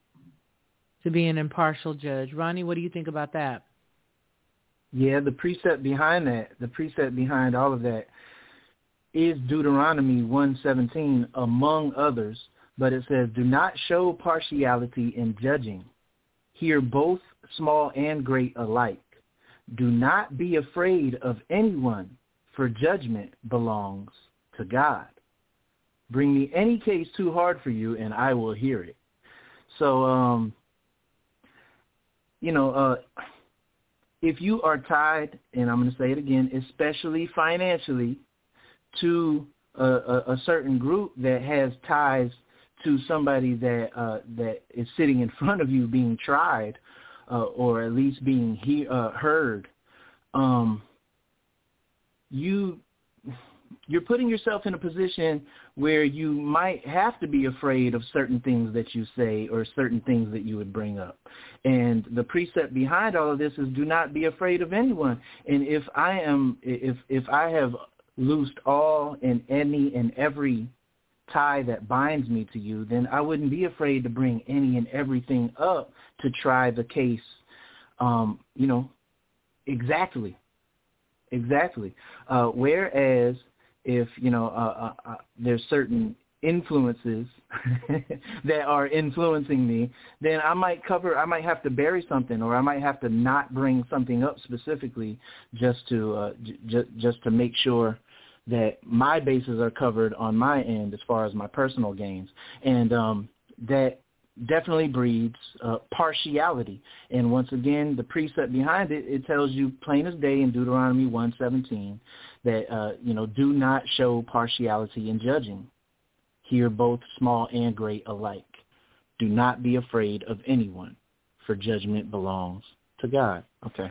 Speaker 3: To be an impartial judge. Ronnie, what do you think about that?
Speaker 6: Yeah, the precept behind that, the precept behind all of that is Deuteronomy one seventeen, among others, but it says, do not show partiality in judging. Hear both small and great alike. Do not be afraid of anyone, for judgment belongs to God. Bring me any case too hard for you, and I will hear it. So, um, you know, uh, if you are tied, and I'm going to say it again, especially financially, to a, a, a certain group that has ties to somebody that uh, that is sitting in front of you being tried, uh, or at least being he, uh, heard, um, you you're putting yourself in a position where you might have to be afraid of certain things that you say or certain things that you would bring up. And the precept behind all of this is do not be afraid of anyone. And if I am, if if I have loosed all and any and every tie that binds me to you, then I wouldn't be afraid to bring any and everything up to try the case, um, you know, exactly, exactly. Uh, whereas if, you know, uh, uh, uh, there's certain influences that are influencing me, then I might cover, I might have to bury something, or I might have to not bring something up specifically just to uh, j- j- just to make sure that my bases are covered on my end as far as my personal gains. And um, that definitely breeds uh, partiality. And once again, the precept behind it, it tells you plain as day in Deuteronomy one seventeen that, uh, you know, do not show partiality in judging. Hear both small and great alike. Do not be afraid of anyone, for judgment belongs to God. Okay.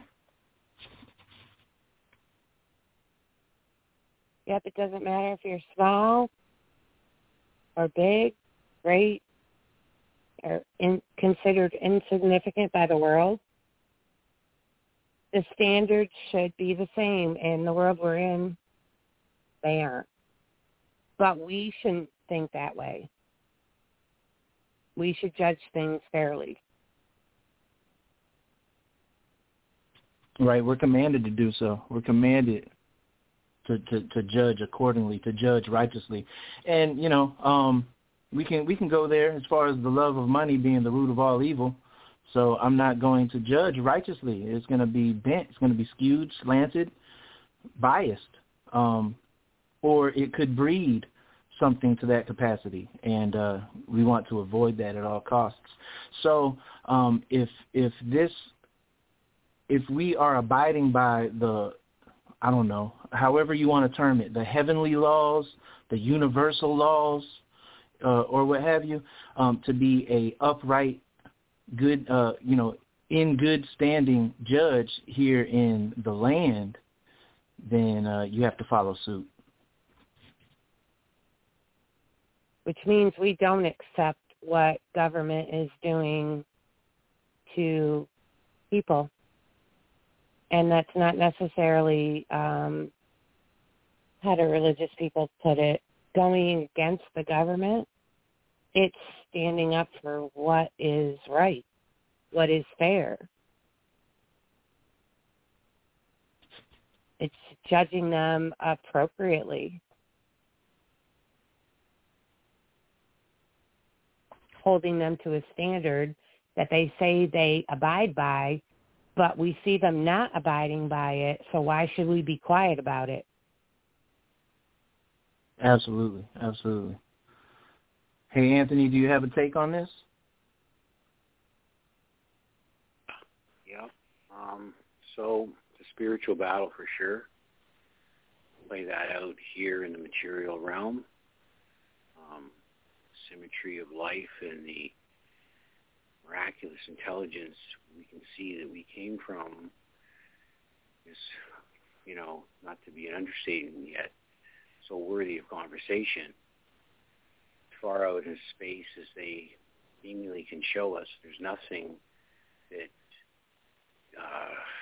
Speaker 4: Yep, it doesn't matter if you're small or big, great, or in, considered insignificant by the world. The standards should be the same, and the world we're in, they aren't. But we shouldn't think that way. We should judge things fairly.
Speaker 6: Right, we're commanded to do so. We're commanded to, to, to judge accordingly, to judge righteously. And, you know, um, we can we can go there as far as the love of money being the root of all evil. So I'm not going to judge righteously. It's going to be bent. It's going to be skewed, slanted, biased. Um, or it could breed something to that capacity, and uh, we want to avoid that at all costs. So um, if if this, if we are abiding by the, I don't know, however you want to term it, the heavenly laws, the universal laws, uh, or what have you, um, to be a upright, good, uh, you know, in good standing judge here in the land, then uh, you have to follow suit.
Speaker 4: Which means we don't accept what government is doing to people. And that's not necessarily, um, how do religious people put it, going against the government. It's standing up for what is right, what is fair. It's judging them appropriately. Holding them to a standard that they say they abide by, but we see them not abiding by it, so why should we be quiet about it?
Speaker 6: Absolutely, absolutely. Hey, Anthony, do you have a take on this?
Speaker 5: Yep. Um, so, it's a spiritual battle for sure. play that out here in the material realm. Um, symmetry of life and the miraculous intelligence we can see that we came from is, you know, not to be an understatement yet, so worthy of conversation. As far out in space as they seemingly can show us, there's nothing that uh,